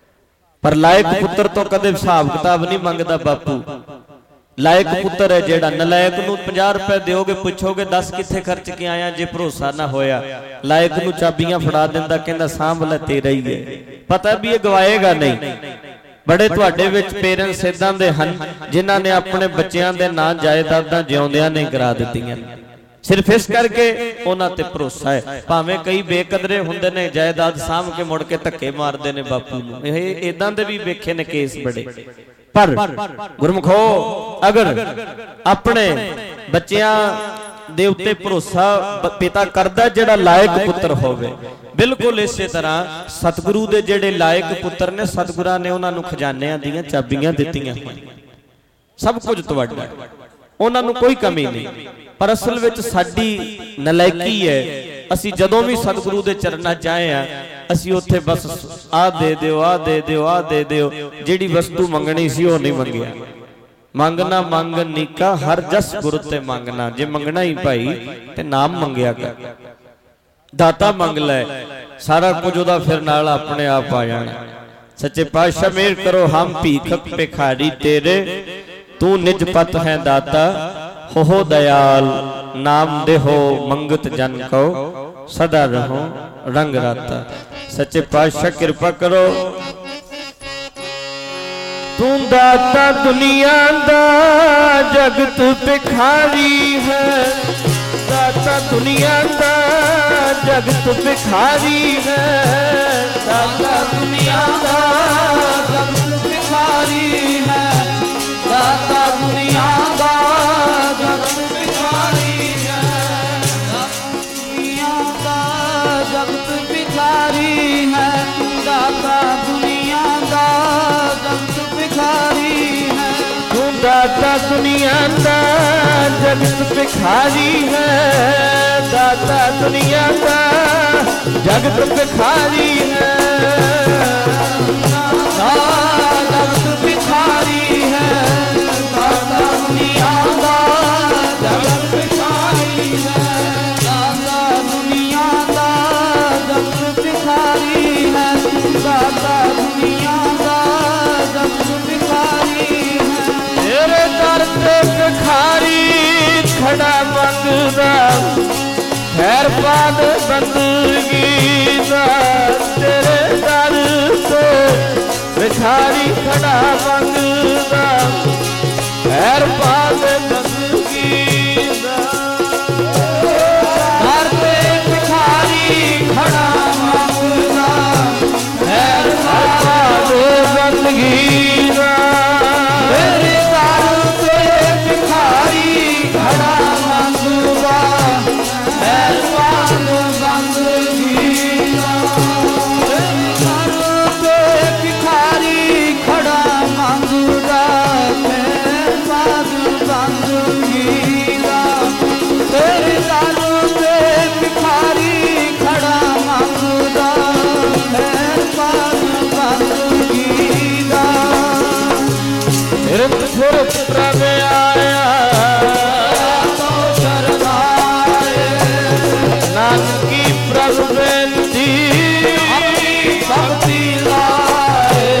ਪਰ ਲਾਇਕ ਪੁੱਤਰ ਤੋਂ ਕਦੇ ਹਿਸਾਬ ਕਿਤਾਬ ਨਹੀਂ ਮੰਗਦਾ ਬਾਪੂ। ਲਾਇਕ ਪੁੱਤਰ ਹੈ ਜਿਹੜਾ, ਨਲਾਇਕ ਨੂੰ ਪੰਜਾਹ ਰੁਪਏ ਦਿਓਗੇ, ਪੁੱਛੋਗੇ ਦਸ ਕਿੱਥੇ ਖਰਚ ਕੇ ਆਇਆ, ਜੇ ਭਰੋਸਾ ਨਾ ਹੋਇਆ ਲਾਇਕ ਨੂੰ ਚਾਬੀਆਂ ਫੜਾ ਦਿੰਦਾ, ਕਹਿੰਦਾ ਸਾਂਭ ਲੈ ਤੇਰਾ ਹੀ ਹੈ, ਪਤਾ ਵੀ ਇਹ ਗਵਾਏਗਾ ਨਹੀਂ। ਬੜੇ ਤੁਹਾਡੇ ਵਿੱਚ ਪੇਰੈਂਟਸ ਇਦਾਂ ਦੇ ਹਨ ਜਿਨ੍ਹਾਂ ਨੇ ਆਪਣੇ ਬੱਚਿਆਂ ਦੇ ਨਾਂ ਜਾਇਦਾਦਾਂ ਜਿਉਂਦਿਆਂ ਨਹੀਂ ਕਰਾ ਦਿੱਤੀਆਂ, ਸਿਰਫ ਇਸ ਕਰਕੇ ਉਹਨਾਂ ਤੇ ਭਰੋਸਾ ਹੈ। ਭਾਵੇਂ ਕਈ ਬੇਕਦਰੇ ਹੁੰਦੇ ਨੇ, ਜਾਇਦਾਦ ਸਾਂਭ ਕੇ ਮੁੜ ਕੇ ਧੱਕੇ ਮਾਰਦੇ ਨੇ ਬਾਪੂ ਨੂੰ, ਇਹ ਇਦਾਂ ਦੇ ਵੀ ਵੇਖੇ ਨੇ ਕੇਸ ਬੜੇ। ਪਰ ਗੁਰਮੁਖੋ ਅਗਰ ਆਪਣੇ ਬੱਚਿਆਂ ਦੇ ਉੱਤੇ ਭਰੋਸਾ ਪਿਤਾ ਕਰਦਾ ਜਿਹੜਾ ਲਾਇਕ ਪੁੱਤਰ ਹੋਵੇ, ਬਿਲਕੁਲ ਇਸੇ ਤਰ੍ਹਾਂ ਸਤਿਗੁਰੂ ਦੇ ਜਿਹੜੇ ਲਾਇਕ ਪੁੱਤਰ ਨੇ, ਸਤਿਗੁਰਾਂ ਨੇ ਉਹਨਾਂ ਨੂੰ ਖਜ਼ਾਨਿਆਂ ਦੀਆਂ ਚਾਬੀਆਂ ਦਿੱਤੀਆਂ ਹੋਈਆਂ, ਸਭ ਕੁਝ ਤੁਹਾਡਾ, ਉਹਨਾਂ ਨੂੰ ਕੋਈ ਕਮੀ ਨਹੀਂ। ਪਰ ਅਸਲ ਵਿੱਚ ਸਾਡੀ ਨਲਾਇਕੀ ਹੈ, ਅਸੀਂ ਜਦੋਂ ਵੀ ਸਤਿਗੁਰੂ ਦੇ ਚਰਨਾਂ 'ਚ ਆਏ ਆ, ਅਸੀਂ ਉੱਥੇ ਬਸ ਆਹ ਦੇ ਦਿਓ, ਆਹ ਦੇ ਦਿਓ, ਆਹ ਦੇ ਦਿਓ, ਜਿਹੜੀ ਵਸਤੂ ਮੰਗਣੀ ਸੀ ਉਹ ਨਹੀਂ ਮੰਗਿਆ। ਮੰਗਣਾ ਮੰਗ ਨੀਕਾ ਹਰ ਜਸ ਗੁਰ ਤੇ ਮੰਗਣਾ, ਜੇ ਮੰਗਣਾ ਹੀ ਭਾਈ ਤੇ ਨਾਮ ਮੰਗਿਆ ਕਰ, ਦਾਤਾ ਮੰਗ ਲੈ, ਸਾਰਾ ਕੁਝ ਉਹਦਾ ਫਿਰ ਨਾਲ ਆਪਣੇ ਆਪ ਆ ਜਾਣਾ। ਸੱਚੇ ਪਾਤਸ਼ਾਹ ਮਿਹਰ ਕਰੋ, ਹਮ ਭੀਖਕ ਭਿਖਾਰੀ ਤੇਰੇ, ਤੂੰ ਨਿਜ ਪਤ ਹੈ ਦਾਤਾ, ਹੋ ਦਇਆਲ ਨਾਮ ਦੇਹੋ ਮੰਗਤ ਜਨ ਕੋ, ਸਦਾ ਰਹੋ ਰੰਗ ਰਾਤਾ। ਸੱਚੇ ਪਾਤਸ਼ਾਹ ਕਿਰਪਾ ਕਰੋ। ਤੂੰ ਦਾਤਾ ਦੁਨੀਆ ਦਾ ਜਗਤ ਭਿਖਾਰੀ ਹੈ, ਦਾਤਾ ਦੁਨੀਆ ਦਾ ਜਗਤ ਭਿਖਾਰੀ ਹੈ, ਦਾਤਾ ਦੁਨੀਆ ਦਾ ਜਗਤ ਭਿਖਾਰੀ ਹੈ, ਦਾਤਾ ਦੁਨੀਆ ਦਾ ਜਗਤ ਭਿਖਾਰੀ ਹੈ, ਦਾਤਾ ਦੁਨੀਆ ਦਾ ਜਗਤ ਭਿਖਾਰੀ ਹੈ। दाता दुनिया का जगत भिखारी है, दाता दुनिया का जगत भिखारी है, जगत भिखारी है, दाता दुनिया का जगत भिखारी है, दाता दुनिया का जगत भिखारी है, दाता दुनिया का जगत भिखारी है। तेरे दर पे भिखारी खड़ा मंगदा, खैर पाद बंदगी दा, तेरे दर पे भिखारी खड़ा मंगदा, खैर पाद बंदगी दा, दर पे भिखारी खड़ा मंगदा, खैर पाद बंदगी दा, तेरे दर पे भिखारी खड़ा मंगदा, खैर पाद बंदगी दा, तेरे दर पे भिखारी खड़ा मंगदा, खैर पाद बंदगी दा, तेरे दर पे भिखारी खड़ा मंगदा, खैर पाद बंदगी दा। फिरत फिरत प्रभ आया तो शरणाए, नानकी प्रभ बेनती भक्ति लाए।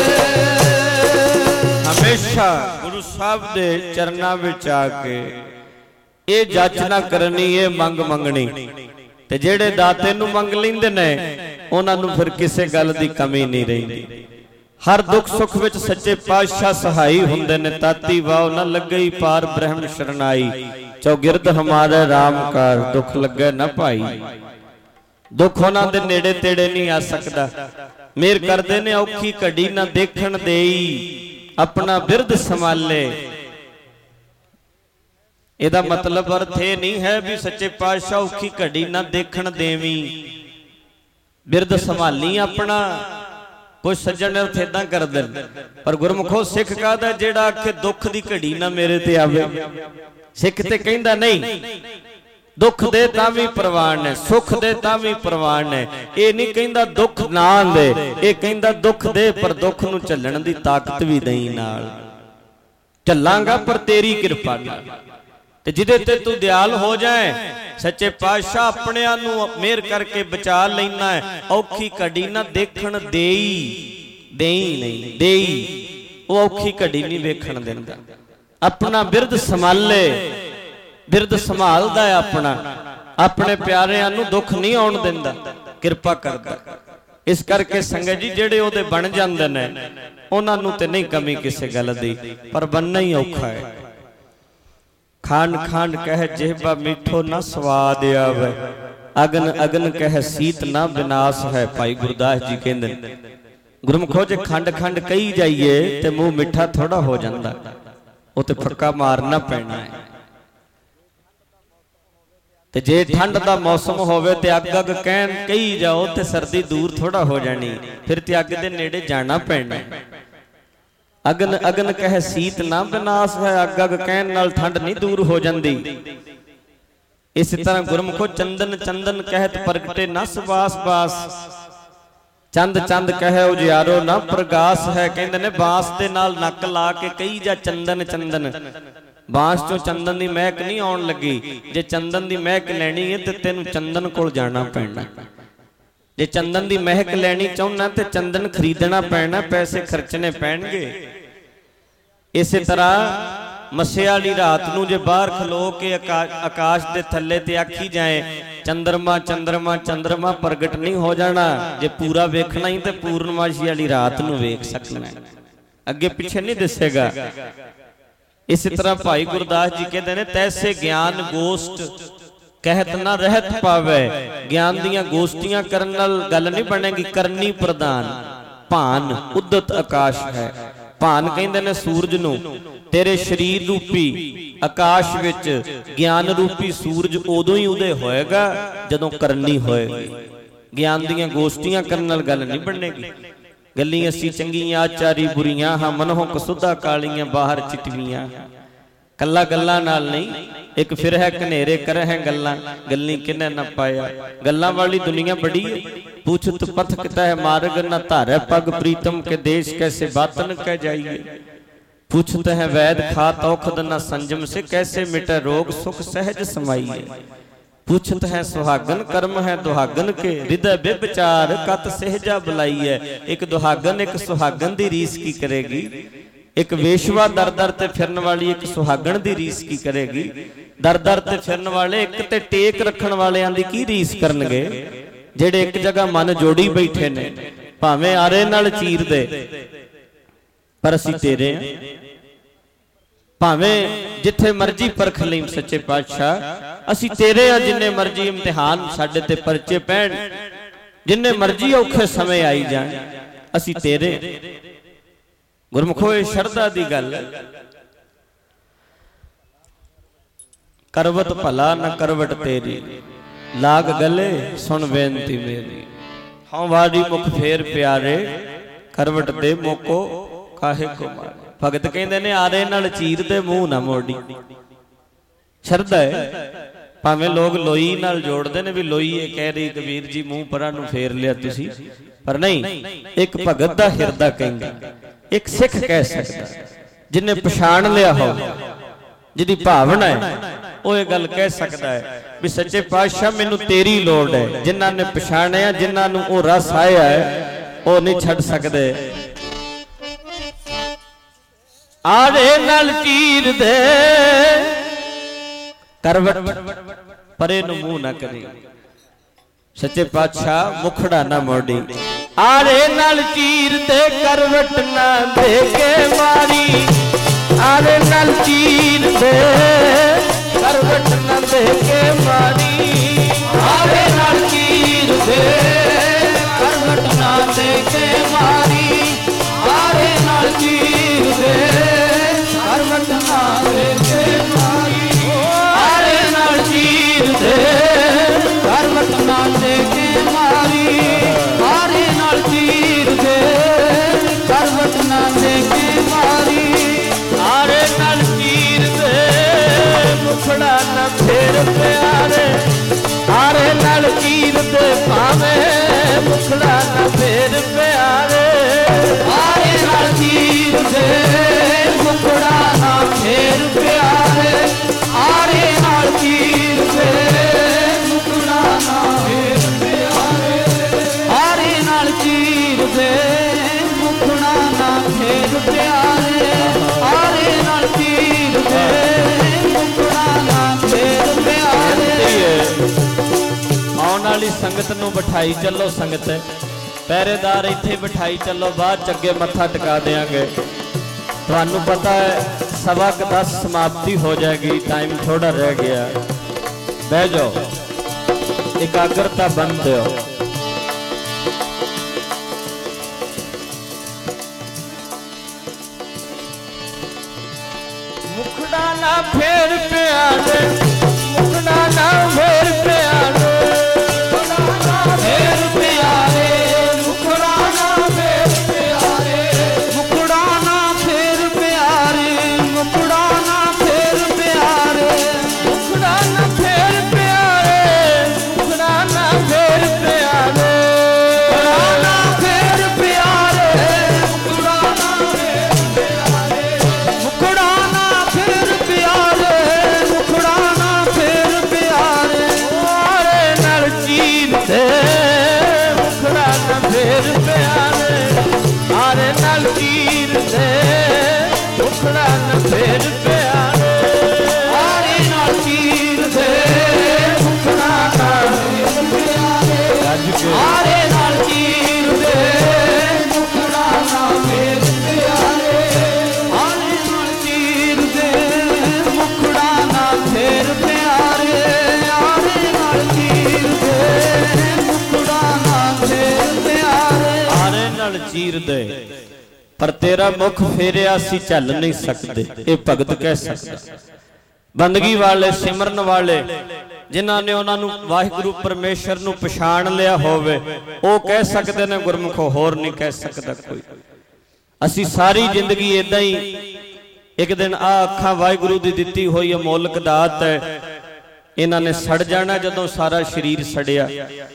हमेशा गुरु साहब दे चरना विच आके ये जाचना करनी, ये मंग मंगनी, ते जेड़े दाते नू मंग लैंदे ने उन्हां नू फिर किसे गल दी कमी नहीं रहिंदी। हर दुख सुख विच सच्चे पातशाह सहाई हुंदे ने, ताती वाव न लगई पार ब्रह्म शरणाई, चौगिरद हमारे राम कार दुख लगे न पाई। दुख उन्हां दे नेड़े तेड़े नहीं आ सकदा, मेहर करदे ने औखी घड़ी ना देखण देई, अपना बिरद संभाले। ਇਹਦਾ मतलब अर्थ ये नहीं है भी सच्चे पातशाह औखी घड़ी ना देखण देवी, बिरद संभाली अपना। कुछ सज्जन अर्थ इदां करदे ने, पर गुरमुखो सिख कहदा जेड़ा आखे दुख दी घड़ी ना मेरे ते आवे, सिख ते कहंदा नहीं दुख दे तां भी प्रवान है, सुख दे तां भी प्रवान है। ये नहीं कहंदा दुख ना दे, ये कहंदा दुख दे पर दुख नूं झल्लण दी ताकत भी देई नाल, झल्लांगा पर तेरी किरपा नाल। ते जिदे ते तू दयाल हो जाए, सच्चे पातशाह अपने नूं मेहर करके बचा लेना है। औखी घड़ी ना देखण देई, देई नहीं देई, वो औखी घड़ी नहीं वेखण दिंदा, अपना बिरद संभाले, बिरद संभालदा है अपना, अपने प्यारिਆਂ ਨੂੰ दुख नहीं आउण दिंदा, किरपा करदा। इस करके संगत जी जेड़े ओदे बन जांदे ने उन्हां नूं ते नहीं कमी किसे गल दी, पर बनना ही औखा है। खांड खांड कह जेहबा मीठो ना स्वाद आवे, अगन अगन कह सीत ना विनाश है। भाई गुरदास जी कहंदे गुरमुखो जे खंड खंड कही जाइए ते मुंह मिठा थोड़ा हो जांदा, ओ ते फक्का मारना पैना है। ते जे ठंड दा मौसम होवे ते अग अग कहन कही जाओ ते सर्दी दूर थोड़ा हो जानी, फिर ते अग दे नेड़े जाना पैना है। अगन अगन कह सीत ना विनाश है, अग अग कहन नाल ठंड नहीं दूर हो जाती। इस तरह गुरमुखो चंदन चंदन कहत प्रगटे ना सुबास बास, चंद चंद कहे उजियारो ना प्रगास है। कहंदे ने बांस दे नाल नक ला के कही जा चंदन चंदन, बांस चों चंदन दी महक नहीं आउण लगी। जे चंदन दी महक लैनी है ते तैनूं चंदन कोल जाना पैना, जे चंदन दी महक लैनी चाहुंदा ते चंदन खरीदना पैना, पैसे खर्चने पैणगे। इस तरह मस्से वाली रात नूं जे बाहर खलो के आकाश दे थल्ले ते आखी जाए चंद्रमा चंद्रमा चंद्रमा प्रगट नहीं हो जाना। जे पूरा वेखना ही ते पूर्णमासी वाली रात नूं वेख सकना, अगे पिछे नहीं दिसेगा। इस तरह भाई गुरदास जी कहते हैं तैसे ज्ञान गोष्ठ कहत ना रहत पावे। ज्ञान दियां गोष्ठियां करन नाल गल नहीं बनेगी, करनी प्रधान। भान उद्दत आकाश है। भान कहंदे ने सूरज नूं, तेरे शरीर रूपी आकाश विच ज्ञान रूपी सूरज उदों ही उदय होएगा जदों करनी होएगी। ज्ञान दियां गोष्ठियां करन नाल गल नहीं बनेगी। गल्ली असी चंगियां आचारी बुरियां हाँ मनों कसुदा कालियां बाहर चिटवियां। कल्ला गल्लां नाल नहीं, एक फिर है कनेरे कर है गल्लां गल्ली किने न पाया। गल्लां वाली दुनिया बड़ी है, पूछत पथ किता है मार्ग न धारै पग प्रीतम के देश कैसे बातन कह जाइए। पूछत है वैद खात औखद न संजम से कैसे मिटे रोग सुख सहज समाइए। पूछत है सुहागन कर्म है दुहागन के हृदय बेविचार कत सहजा बुलाई है। एक दुहागन एक सुहागन दी रीस की करेगी, एक वेशवा दर दर ते फिरन वाली एक सुहागन दी रीस की करेगी। दर दर ते फिरन वाले एक ते टेक रखण वालियां दी की रीस करनगे, जेड़े एक जगह मन जोड़ी बैठे ने भावें आरे नाल चीर दे पर असीं तेरे हैं। भावें जिथे मर्जी परख लईं सच्चे पातशाह असीं तेरे आ। जिन्ने मर्जी इम्तिहान साडे ते परचे पैण, जिन्ने मर्जी औखे समय आई जाण, असीं तेरे। गुरमुखो शरदा दी गल, करवट भला न करवट तेरी लाग गले सुन बेनती मेरी। हाँ वारी मुख फेर प्यारे करवट दे मोको काहे को मारे। भगत कहते ने आरे नाल चीर दे मुंह ना मोड़ी। शरदा है, भावें लोग लोई नाल जोड़ते ने भी लोई है कह रही कबीर जी मुंह परा नूं फेर लिया तुसी, पर नहीं, एक भगत दा हिरदा कहंदा, एक सिख कह सकदा जिन्हें पछाण लिया हो, जिहदी भावना है वो ये गल कह सकता है भी सच्चे पातशाह मैनू तेरी लोड़ है। जिन्हां ने पछाणिया, जिन्हां नूं वो रस आया है, वो नहीं छड्ड सकदे। आरे नाल चीर दे करवट परे नूं मुंह ना करी। सच्चे पातशाह मुखड़ा ना मोड़ी। आरे नाल चीर दे करवट ना दे के मारी। आरे नाल चीर दे करवट ना दे के मारी। आरे नाल चीर दे करवट ना दे के मारी। आरे नाल चीर दे करवट ना दे के मारी। आरे नाल चीर दे करवट ना दे के मारी। आरे नाल चीर दे करवट ना दे के मारी। आरे नाल चीर दे मुखड़ा न फेर प्यारे। आरे नाल चीर दे भावे मुखड़ा न फेर प्यारे। आरे नाल चीर दे मुखड़ा न फेर प्यारे। आरे नाल चीर दे मुखड़ा न फेर प्यारे। आरे नाल चीर दे मुखड़ा न फेर प्यारे। आरे नाल चीर दे मुखड़ा न फेर प्यारे। आउण वाली संगत नूं बिठाई चलो, संगत पहरेदार इत्थे बिठाई चलो, बाद चगे मत्था टिका देंगे। तुहानू पता है सवा क दस समाप्ति हो जाएगी, टाइम थोड़ा रह गया। बह जाओ, एकाग्रता बन दो। मुखड़ा ना फेर प्यारे। मुखड़ा ना फेर प्यारे। फेर प्यारे मुखड़ा ना फेर प्यारे। मुखड़ा ना फेर प्यारे। मुखड़ा ना फेर प्यारे। मुखड़ा ना फेर प्यारे। मुखड़ा ना फेर प्यारे। मुखड़ा ना फेर प्यारे। मुखड़ा ना फेर प्यारे। मुखड़ा ना फेर प्यारे। मुखड़ा ना फेर प्यारे। आरे नाल चीर दे मुखड़ा ना फेर प्यारे। आरे नाल चीर दे मुखड़ा ना फेर प्यारे। आरे नाल चीर दे मुखड़ा ना फेर प्यारे। आरे नाल चीर दे मुखड़ा ना फेर प्यारे। आरे नाल चीर दे मुखड़ा ना फेर प्यारे। आरे नाल चीर दे मुखड़ा ना फेर प्यारे। आरे नाल चीर दे पर तेरा मुख फेरिया सी चल नहीं सकते, ये भगत कह सकता। बंदगी वाले सिमरन वाले ਜਿਨ੍ਹਾਂ ਨੇ ਉਹਨਾਂ ਨੂੰ ਵਾਹਿਗੁਰੂ ਪਰਮੇਸ਼ਰ ਨੂੰ ਪਛਾਣ ਲਿਆ ਹੋਵੇ ਉਹ ਕਹਿ ਸਕਦੇ ਨੇ ਗੁਰਮੁਖੋ, ਹੋਰ ਨਹੀਂ ਕਹਿ ਸਕਦਾ ਕੋਈ। ਅਸੀਂ ਸਾਰੀ ਜ਼ਿੰਦਗੀ ਇਦਾਂ ਹੀ, ਇੱਕ ਦਿਨ ਆ ਅੱਖਾਂ ਵਾਹਿਗੁਰੂ ਦੀ ਦਿੱਤੀ ਹੋਈ ਅਮੋਲਕ ਦਾਤ ਹੈ, ਇਹਨਾਂ ਨੇ ਸੜ ਜਾਣਾ ਜਦੋਂ ਸਾਰਾ ਸਰੀਰ ਸੜਿਆ।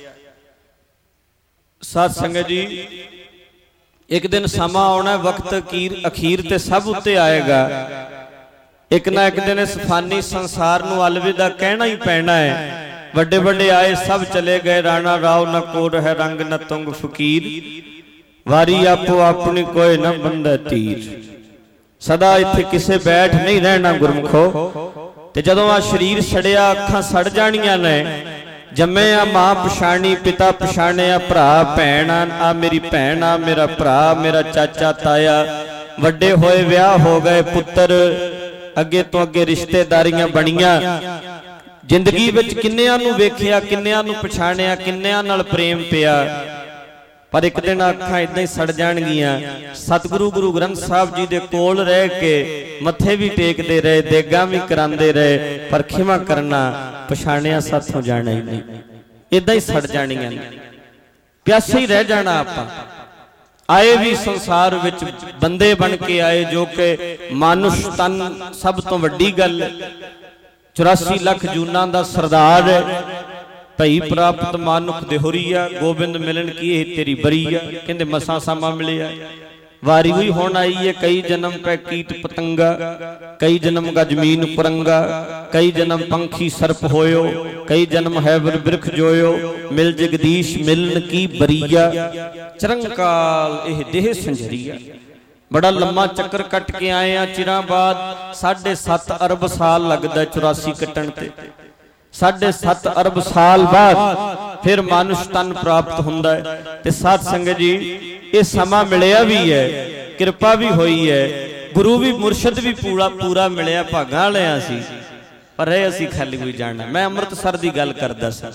ਸਾਧ ਸੰਗਤ ਜੀ, ਇੱਕ ਦਿਨ ਸਮਾਂ ਆਉਣਾ, ਵਕਤ ਅਖੀਰ ਤੇ ਸਭ ਉੱਤੇ ਆਏਗਾ। ਇੱਕ ਨਾ ਇੱਕ ਦਿਨ ਇਸ ਫਾਨੀ ਸੰਸਾਰ ਨੂੰ ਅਲਵਿਦਾ ਕਹਿਣਾ ਹੀ ਪੈਣਾ ਹੈ। ਵੱਡੇ ਵੱਡੇ ਆਏ, ਸਭ ਚਲੇ ਗਏ, ਰਾਣਾ ਰਾਓ ਨਾ ਕੋਰ ਹੈ ਰੰਗ ਨਾ ਤੁੰਗ ਫਕੀਰ, ਵਾਰੀ ਆਪੋ ਆਪਣੀ ਕੋਈ ਨਾ ਬੰਦਾ ਤੀਰ। ਸਦਾ ਇੱਥੇ ਕਿਸੇ ਬੈਠ ਨਹੀਂ ਰਹਿਣਾ ਗੁਰਮੁਖੋ। ਤੇ ਜਦੋਂ ਆ ਸਰੀਰ ਸੜਿਆ, ਅੱਖਾਂ ਸੜ ਜਾਣੀਆਂ ਨੇ, ਜੰਮੇ ਆ ਮਾਂ ਪਛਾਣੀ, ਪਿਤਾ ਪਛਾਣਿਆ, ਭਰਾ ਭੈਣ ਆ ਮੇਰੀ ਭੈਣ ਆ ਮੇਰਾ ਭਰਾ, ਮੇਰਾ ਚਾਚਾ ਤਾਇਆ, ਵੱਡੇ ਹੋਏ ਵਿਆਹ ਹੋ ਗਏ ਪੁੱਤਰ, ਅੱਗੇ ਤੋਂ ਅੱਗੇ ਰਿਸ਼ਤੇਦਾਰੀਆਂ ਬਣੀਆਂ। ਜ਼ਿੰਦਗੀ ਵਿੱਚ ਕਿੰਨਿਆਂ ਨੂੰ ਵੇਖਿਆ, ਕਿੰਨਿਆਂ ਨੂੰ ਪਛਾਣਿਆ, ਕਿੰਨਿਆਂ ਨਾਲ ਪ੍ਰੇਮ ਪਿਆ, ਪਰ ਇੱਕ ਦਿਨ ਅੱਖਾਂ ਇਦਾਂ ਹੀ ਸੜ ਜਾਣਗੀਆਂ। ਸਤਿਗੁਰੂ ਗੁਰੂ ਗ੍ਰੰਥ ਸਾਹਿਬ ਜੀ ਦੇ ਕੋਲ ਰਹਿ ਕੇ ਮੱਥੇ ਵੀ ਟੇਕਦੇ ਰਹੇ, ਦੇਗਾਂ ਵੀ ਕਰਾਉਂਦੇ ਰਹੇ, ਪਰ ਖਿਮਾ ਕਰਨਾ, ਪਛਾਣਿਆ ਸਾਥੋਂ ਜਾਣਾ ਹੀ ਨਹੀਂ। ਇਦਾਂ ਹੀ ਸੜ ਜਾਣੀਆਂ ਨੇ, ਪਿਆਸੇ ਹੀ ਰਹਿ ਜਾਣਾ ਆਪਾਂ। ਆਏ ਵੀ ਸੰਸਾਰ ਵਿੱਚ ਬੰਦੇ ਬਣ ਕੇ ਆਏ, ਜੋ ਕਿ ਮਾਨੁਸ਼ ਤਨ ਸਭ ਤੋਂ ਵੱਡੀ ਗੱਲ, ਚੁਰਾਸੀ ਲੱਖ ਜੂਨਾਂ ਦਾ ਸਰਦਾਰ ਹੈ। ਭਈ ਪ੍ਰਾਪਤ ਮਾਨੁਖ ਦੇਹੁਰੀਆ, ਗੋਬਿੰਦ ਮਿਲਣ ਕੀ ਇਹ ਤੇਰੀ ਬਰੀਆ। ਕਹਿੰਦੇ ਮਸਾਂ ਸਾਮਾ ਮਿਲਿਆ, ਵਾਰੀ ਹੋਈ ਹੁਣ ਆਈ ਹੈ। ਕਈ ਜਨਮ ਪੈ ਕੀਟ ਪਤੰਗਾ, ਕਈ ਜਨਮ ਗਜਮੀਨ ਕੁਰੰਗਾ, ਕਈ ਜਨਮ ਪੰਖੀ ਸਰਪ ਹੋਇਓ, ਕਈ ਜਨਮ ਹੈ ਬਿਰਖ ਜੋਇਓ, ਮਿਲ ਜਗਦੀਸ਼ ਮਿਲਣ ਕੀ ਬਰੀਆ। ਚਰੰਕਾਲ ਇਹ ਦੇਹ ਸੰਜਰੀਆ। ਬੜਾ ਲੰਮਾ ਚੱਕਰ ਕੱਟ ਕੇ ਆਏ ਆ ਚਿਰਾਂ ਬਾਅਦ। ਸਾਢੇ ਸੱਤ ਅਰਬ ਸਾਲ ਲੱਗਦਾ ਚੁਰਾਸੀ ਕੱਟਣ ਤੇ। ਸਾਢੇ ਸੱਤ ਅਰਬ ਸਾਲ ਬਾਅਦ ਫਿਰ ਮਾਨੁਸ਼ ਤਨ ਪ੍ਰਾਪਤ ਹੁੰਦਾ ਹੈ। ਤੇ ਸਾਧ ਸੰਗਤ ਜੀ, ਇਹ ਸਮਾਂ ਮਿਲਿਆ ਵੀ ਹੈ, ਕਿਰਪਾ ਵੀ ਹੋਈ ਹੈ, ਗੁਰੂ ਵੀ ਮੁਰਸ਼ਿਦ ਵੀ ਪੂਰਾ ਪੂਰਾ ਮਿਲਿਆ, ਭਾਗਾਂ ਵਾਲਿਆਂ ਸੀ, ਪਰ ਇਹ ਅਸੀਂ ਖਾਲੀ ਹੋਈ ਜਾਣਾ। ਮੈਂ ਅੰਮ੍ਰਿਤਸਰ ਦੀ ਗੱਲ ਕਰਦਾ ਸੀ।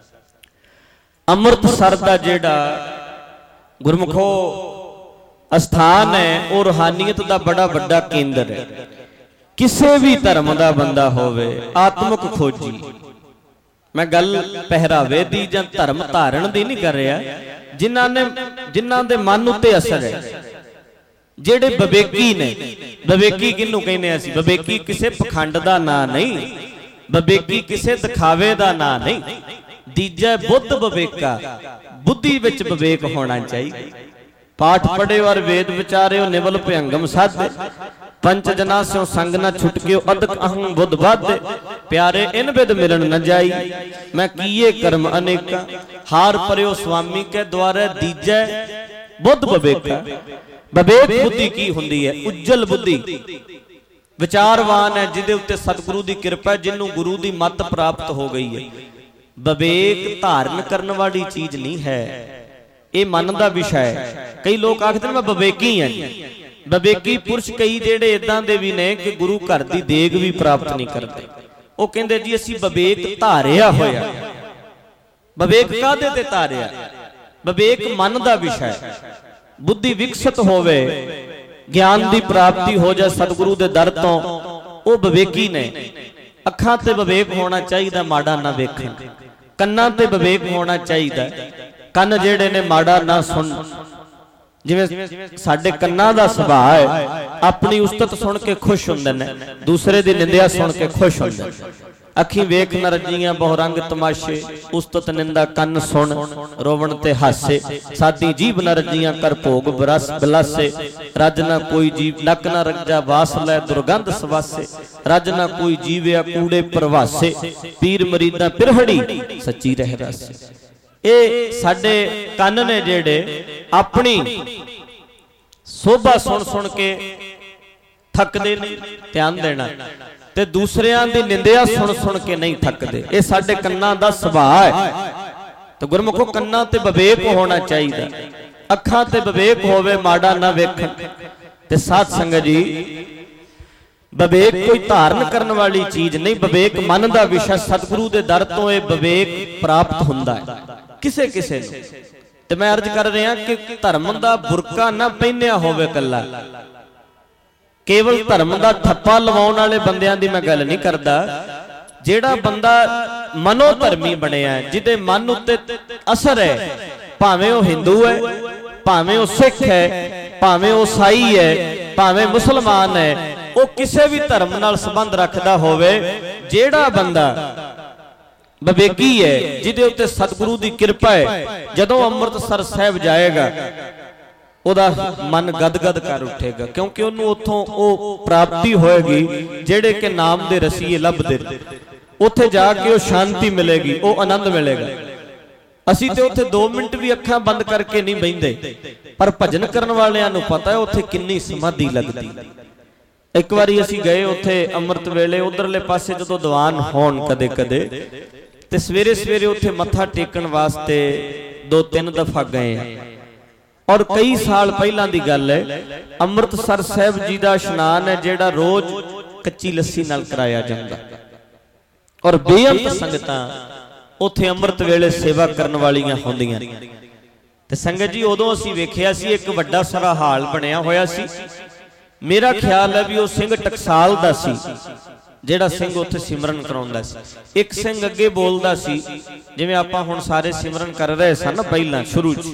ਅੰਮ੍ਰਿਤਸਰ ਦਾ ਜਿਹੜਾ ਗੁਰਮੁਖੋ ਅਸਥਾਨ ਹੈ, ਉਹ ਰੂਹਾਨੀਅਤ ਦਾ ਬੜਾ ਵੱਡਾ ਕੇਂਦਰ ਹੈ। ਕਿਸੇ ਵੀ ਧਰਮ ਦਾ ਬੰਦਾ ਹੋਵੇ, ਆਤਮਿਕ ਖੋਜੀ, ਮੈਂ ਗੱਲ ਪਹਿਰਾਵੇ ਦੀ ਜਾਂ ਧਰਮ ਧਾਰਨ ਦੀ ਨਹੀਂ ਕਰ ਰਿਹਾ, ਜਿਨ੍ਹਾਂ ਨੇ ਜਿਨ੍ਹਾਂ ਦੇ ਮਨ ਉੱਤੇ ਅਸਰ ਹੈ, ਜਿਹੜੇ ਵਿਵੇਕੀ ਨੇ। ਵਿਵੇਕੀ ਕਿਹਨੂੰ ਕਹਿੰਦੇ ਅਸੀਂ? ਵਿਵੇਕੀ ਕਿਸੇ ਪਖੰਡ ਦਾ ਨਾਂ ਨਹੀਂ, ਵਿਵੇਕੀ ਕਿਸੇ ਦਿਖਾਵੇ ਦਾ ਨਾਂ ਨਹੀਂ। ਦੀਜਾ ਬੁੱਧ ਵਿਵੇਕਾ, ਬੁੱਧੀ ਵਿੱਚ ਵਿਵੇਕ ਹੋਣਾ ਚਾਹੀਦਾ। ਪਾਠ ਪੜਿਓ ਔਰ ਵੇਦ ਵਿਚਾਰਿਓ, ਨਿਵਲ ਭਯੰਗਮ ਸਾਧੇ, ਪੰਚ ਜਨਾ ਸਿਓ ਸੰਗ ਨਾ ਛੁਟਕਿਓ, ਅਦਕ ਅਹੰ ਬੁੱਧ ਬਾਧੇ, ਪਿਆਰੇ ਇਨ ਬਿਦ ਮਿਲਣ ਨ ਜਾਈ, ਮੈਂ ਕੀਏ ਕਰਮ ਅਨੇਕਾ, ਹਾਰ ਪਰਿਓ ਸੁਆਮੀ ਕੇ ਦੁਆਰੇ, ਦੀਜੈ ਬੁੱਧ ਵਿਵੇਕਾ। ਵਿਵੇਕ ਬੁੱਧੀ ਕੀ ਹੁੰਦੀ ਹੈ? ਉੱਜਲ ਬੁੱਧੀ, ਵਿਚਾਰਵਾਨ ਹੈ, ਜਿਹਦੇ ਉੱਤੇ ਸਤਿਗੁਰੂ ਦੀ ਕਿਰਪਾ, ਜਿਹਨੂੰ ਗੁਰੂ ਦੀ ਮੱਤ ਪ੍ਰਾਪਤ ਹੋ ਗਈ ਹੈ। ਵਿਵੇਕ ਧਾਰਨ ਕਰਨ ਵਾਲੀ ਚੀਜ਼ ਨਹੀਂ ਹੈ, ਇਹ ਮਨ ਦਾ ਵਿਸ਼ਾ ਹੈ। ਕਈ ਲੋਕ ਆਖਦੇ ਨੇ ਮੈਂ ਵਿਵੇਕੀ ਹਾਂ। ਵਿਵੇਕੀ ਪੁਰਸ਼ ਕਈ ਜਿਹੜੇ ਇਦਾਂ ਦੇ ਵੀ ਨੇ ਕਿ ਗੁਰੂ ਘਰ ਦੀ ਦੇਗ ਵੀ ਪ੍ਰਾਪਤ ਨਹੀਂ ਕਰਦੇ। ਉਹ ਕਹਿੰਦੇ ਜੀ ਅਸੀਂ ਵਿਵੇਕ ਧਾਰਿਆ ਹੋਇਆ। ਵਿਵੇਕ ਕਾਹਦੇ ਤੇ ਧਾਰਿਆ? ਵਿਵੇਕ ਮਨ ਦਾ ਵਿਸ਼ਾ ਹੈ। ਬੁੱਧੀ ਵਿਕਸਿਤ ਹੋਵੇ, ਗਿਆਨ ਦੀ ਪ੍ਰਾਪਤੀ ਹੋ ਜਾਏ ਸਤਿਗੁਰੂ ਦੇ ਦਰ ਤੋਂ, ਉਹ ਵਿਵੇਕੀ ਨੇ। ਅੱਖਾਂ ਤੇ ਵਿਵੇਕ ਹੋਣਾ ਚਾਹੀਦਾ, ਮਾੜਾ ਨਾ ਵੇਖਣ। ਕੰਨਾਂ ਤੇ ਵਿਵੇਕ ਹੋਣਾ ਚਾਹੀਦਾ, ਕੰਨ ਜਿਹੜੇ ਨੇ ਮਾੜਾ ਨਾ ਸੁਣ। ਜਿਵੇਂ ਸਾਡੇ ਕੰਨਾਂ ਦਾ ਸੁਭਾਅ ਹੈ, ਆਪਣੀ ਉਸਤਤ ਸੁਣ ਕੇ ਖੁਸ਼ ਹੁੰਦੇ ਨੇ, ਦੂਸਰੇ ਦੀ ਨਿੰਦਿਆ ਸੁਣ ਕੇ ਖੁਸ਼ ਹੁੰਦੇ ਨੇ। ਅੱਖੀਂ ਵੇਖ ਨ ਰੱਜੀਆਂ ਬਹੁ ਰੰਗ ਤਮਾਸ਼ੇ, ਉਸਤਤ ਨਿੰਦਾ ਕੰਨ ਸੁਣ ਰੋਵਣ ਤੇ ਹਾਸੇ। ਸਾਡੀ ਜੀਭ ਨ ਰੱਜੀਆਂ ਕਰ ਭੋਗ ਬਰਸ ਬਲਾਸੇ, ਰੱਜ ਨਾ ਕੋਈ ਜੀਵ ਨੱਕ ਨਾ ਰੱਜਾ ਵਾਸ ਲੈ ਦੁਰਗੰਧ ਸਵਾਸੇ। ਰੱਜ ਨਾ ਕੋਈ ਜੀਵਿਆ ਕੂੜੇ ਪ੍ਰਵਾਸੇ, ਪੀਰ ਮਰੀਦਾਂ ਪਿਰਹੜੀ ਸੱਚੀ ਰਹਿ ਰਾਸੇ। ਇਹ ਸਾਡੇ ਕੰਨ ਨੇ ਜਿਹੜੇ ਆਪਣੀ ਸੋਭਾ ਸੁਣ ਸੁਣ ਕੇ ਥੱਕਦੇ ਨੇ, ਧਿਆਨ ਦੇਣਾ, ਤੇ ਦੂਸਰਿਆਂ ਦੀ ਨਿੰਦਿਆ ਸੁਣ ਸੁਣ ਕੇ ਨਹੀਂ ਥੱਕਦੇ। ਇਹ ਸਾਡੇ ਕੰਨਾਂ ਦਾ ਸੁਭਾਅ ਹੈ। ਤੇ ਗੁਰਮੁਖੋ ਕੰਨਾਂ ਤੇ ਵਿਵੇਕ ਹੋਣਾ ਚਾਹੀਦਾ, ਅੱਖਾਂ ਤੇ ਵਿਵੇਕ ਹੋਵੇ, ਮਾੜਾ ਨਾ ਵੇਖਣ। ਤੇ ਸਾਧ ਸੰਗਤ ਜੀ, ਵਿਵੇਕ ਕੋਈ ਧਾਰਨ ਕਰਨ ਵਾਲੀ ਚੀਜ਼ ਨਹੀਂ, ਵਿਵੇਕ ਮਨ ਦਾ ਵਿਸ਼ਾ। ਸਤਿਗੁਰੂ ਦੇ ਦਰ ਤੋਂ ਇਹ ਵਿਵੇਕ ਪ੍ਰਾਪਤ ਹੁੰਦਾ ਹੈ ਕਿਸੇ ਕਿਸੇ ਨੂੰ। ਤੇ ਮੈਂ ਅਰਜ਼ ਕਰ ਰਿਹਾ ਕਿ ਧਰਮ ਦਾ ਬੁਰਕਾ ਨਾ ਪਹਿਨਿਆ ਹੋਵੇ ਕੱਲਾ, ਕੇਵਲ ਧਰਮ ਦਾ ਠੱਪਾ ਲਵਾਉਣ ਵਾਲੇ ਬੰਦਿਆਂ ਦੀ ਮੈਂ ਗੱਲ ਨਹੀਂ ਕਰਦਾ। ਜਿਹੜਾ ਬੰਦਾ ਮਨੋ ਧਰਮੀ ਬਣਿਆ, ਜਿਹਦੇ ਮਨ ਉੱਤੇ ਅਸਰ ਹੈ, ਭਾਵੇਂ ਉਹ ਹਿੰਦੂ ਹੈ, ਭਾਵੇਂ ਉਹ ਸਿੱਖ ਹੈ, ਭਾਵੇਂ ਉਹ ਈਸਾਈ ਹੈ, ਭਾਵੇਂ ਮੁਸਲਮਾਨ ਹੈ, ਉਹ ਕਿਸੇ ਵੀ ਧਰਮ ਨਾਲ ਸੰਬੰਧ ਰੱਖਦਾ ਹੋਵੇ, ਜਿਹੜਾ ਬੰਦਾ ਵਿਵੇਕੀ ਹੈ, ਜਿਹਦੇ ਉੱਤੇ ਸਤਿਗੁਰੂ ਦੀ ਕਿਰਪਾ ਹੈ, ਜਦੋਂ ਅੰਮ੍ਰਿਤਸਰ ਸਾਹਿਬ ਜਾਏਗਾ ਉਹਦਾ ਮਨ ਗਦਗਦ ਕਰ ਉੱਠੇਗਾ, ਕਿਉਂਕਿ ਉਹਨੂੰ ਉੱਥੋਂ ਉਹ ਪ੍ਰਾਪਤੀ ਹੋਏਗੀ ਜਿਹੜੇ ਕਿ ਨਾਮ ਦੇ ਰਸੀਏ ਲੱਭਦੇ ਨੇ। ਉੱਥੇ ਜਾ ਕੇ ਉਹ ਸ਼ਾਂਤੀ ਮਿਲੇਗੀ, ਉਹ ਆਨੰਦ ਮਿਲੇਗਾ। ਅਸੀਂ ਤੇ ਉੱਥੇ ਦੋ ਮਿੰਟ ਵੀ ਅੱਖਾਂ ਬੰਦ ਕਰਕੇ ਨਹੀਂ ਬਹਿੰਦੇ, ਪਰ ਭਜਨ ਕਰਨ ਵਾਲਿਆਂ ਨੂੰ ਪਤਾ ਹੈ ਉੱਥੇ ਕਿੰਨੀ ਸਮਾਧੀ ਲੱਗਦੀ। ਇੱਕ ਵਾਰੀ ਅਸੀਂ ਗਏ ਉੱਥੇ ਅੰਮ੍ਰਿਤ ਵੇਲੇ, ਉਧਰਲੇ ਪਾਸੇ ਜਦੋਂ ਦੀਵਾਨ ਹੋਣ ਕਦੇ ਕਦੇ, ਤੇ ਸਵੇਰੇ ਸਵੇਰੇ ਉੱਥੇ ਮੱਥਾ ਟੇਕਣ ਵਾਸਤੇ ਦੋ ਤਿੰਨ ਦਫਾ ਗਏ ਆ। ਔਰ ਕਈ ਸਾਲ ਪਹਿਲਾਂ ਦੀ ਗੱਲ ਹੈ, ਅੰਮ੍ਰਿਤਸਰ ਸਾਹਿਬ ਜੀ ਦਾ ਇਸ਼ਨਾਨ ਹੈ ਜਿਹੜਾ ਰੋਜ਼ ਕੱਚੀ ਲੱਸੀ ਨਾਲ ਕਰਾਇਆ ਜਾਂਦਾ, ਔਰ ਬੇਅੰਤ ਸੰਗਤਾਂ ਉੱਥੇ ਅੰਮ੍ਰਿਤ ਵੇਲੇ ਸੇਵਾ ਕਰਨ ਵਾਲੀਆਂ ਹੁੰਦੀਆਂ। ਤੇ ਸੰਗਤ ਜੀ, ਉਦੋਂ ਅਸੀਂ ਵੇਖਿਆ ਸੀ ਇੱਕ ਵੱਡਾ ਸਾਰਾ ਹਾਲ ਬਣਿਆ ਹੋਇਆ ਸੀ। ਮੇਰਾ ਖਿਆਲ ਹੈ ਵੀ ਉਹ ਸਿੰਘ ਟਕਸਾਲ ਦਾ ਸੀ, ਜਿਹੜਾ ਸਿੰਘ ਉੱਥੇ ਸਿਮਰਨ ਕਰਾਉਂਦਾ ਸੀ। ਇੱਕ ਸਿੰਘ ਅੱਗੇ ਬੋਲਦਾ ਸੀ, ਜਿਵੇਂ ਆਪਾਂ ਹੁਣ ਸਾਰੇ ਸਿਮਰਨ ਕਰ ਰਹੇ ਸਨ ਪਹਿਲਾਂ ਸ਼ੁਰੂ 'ਚ,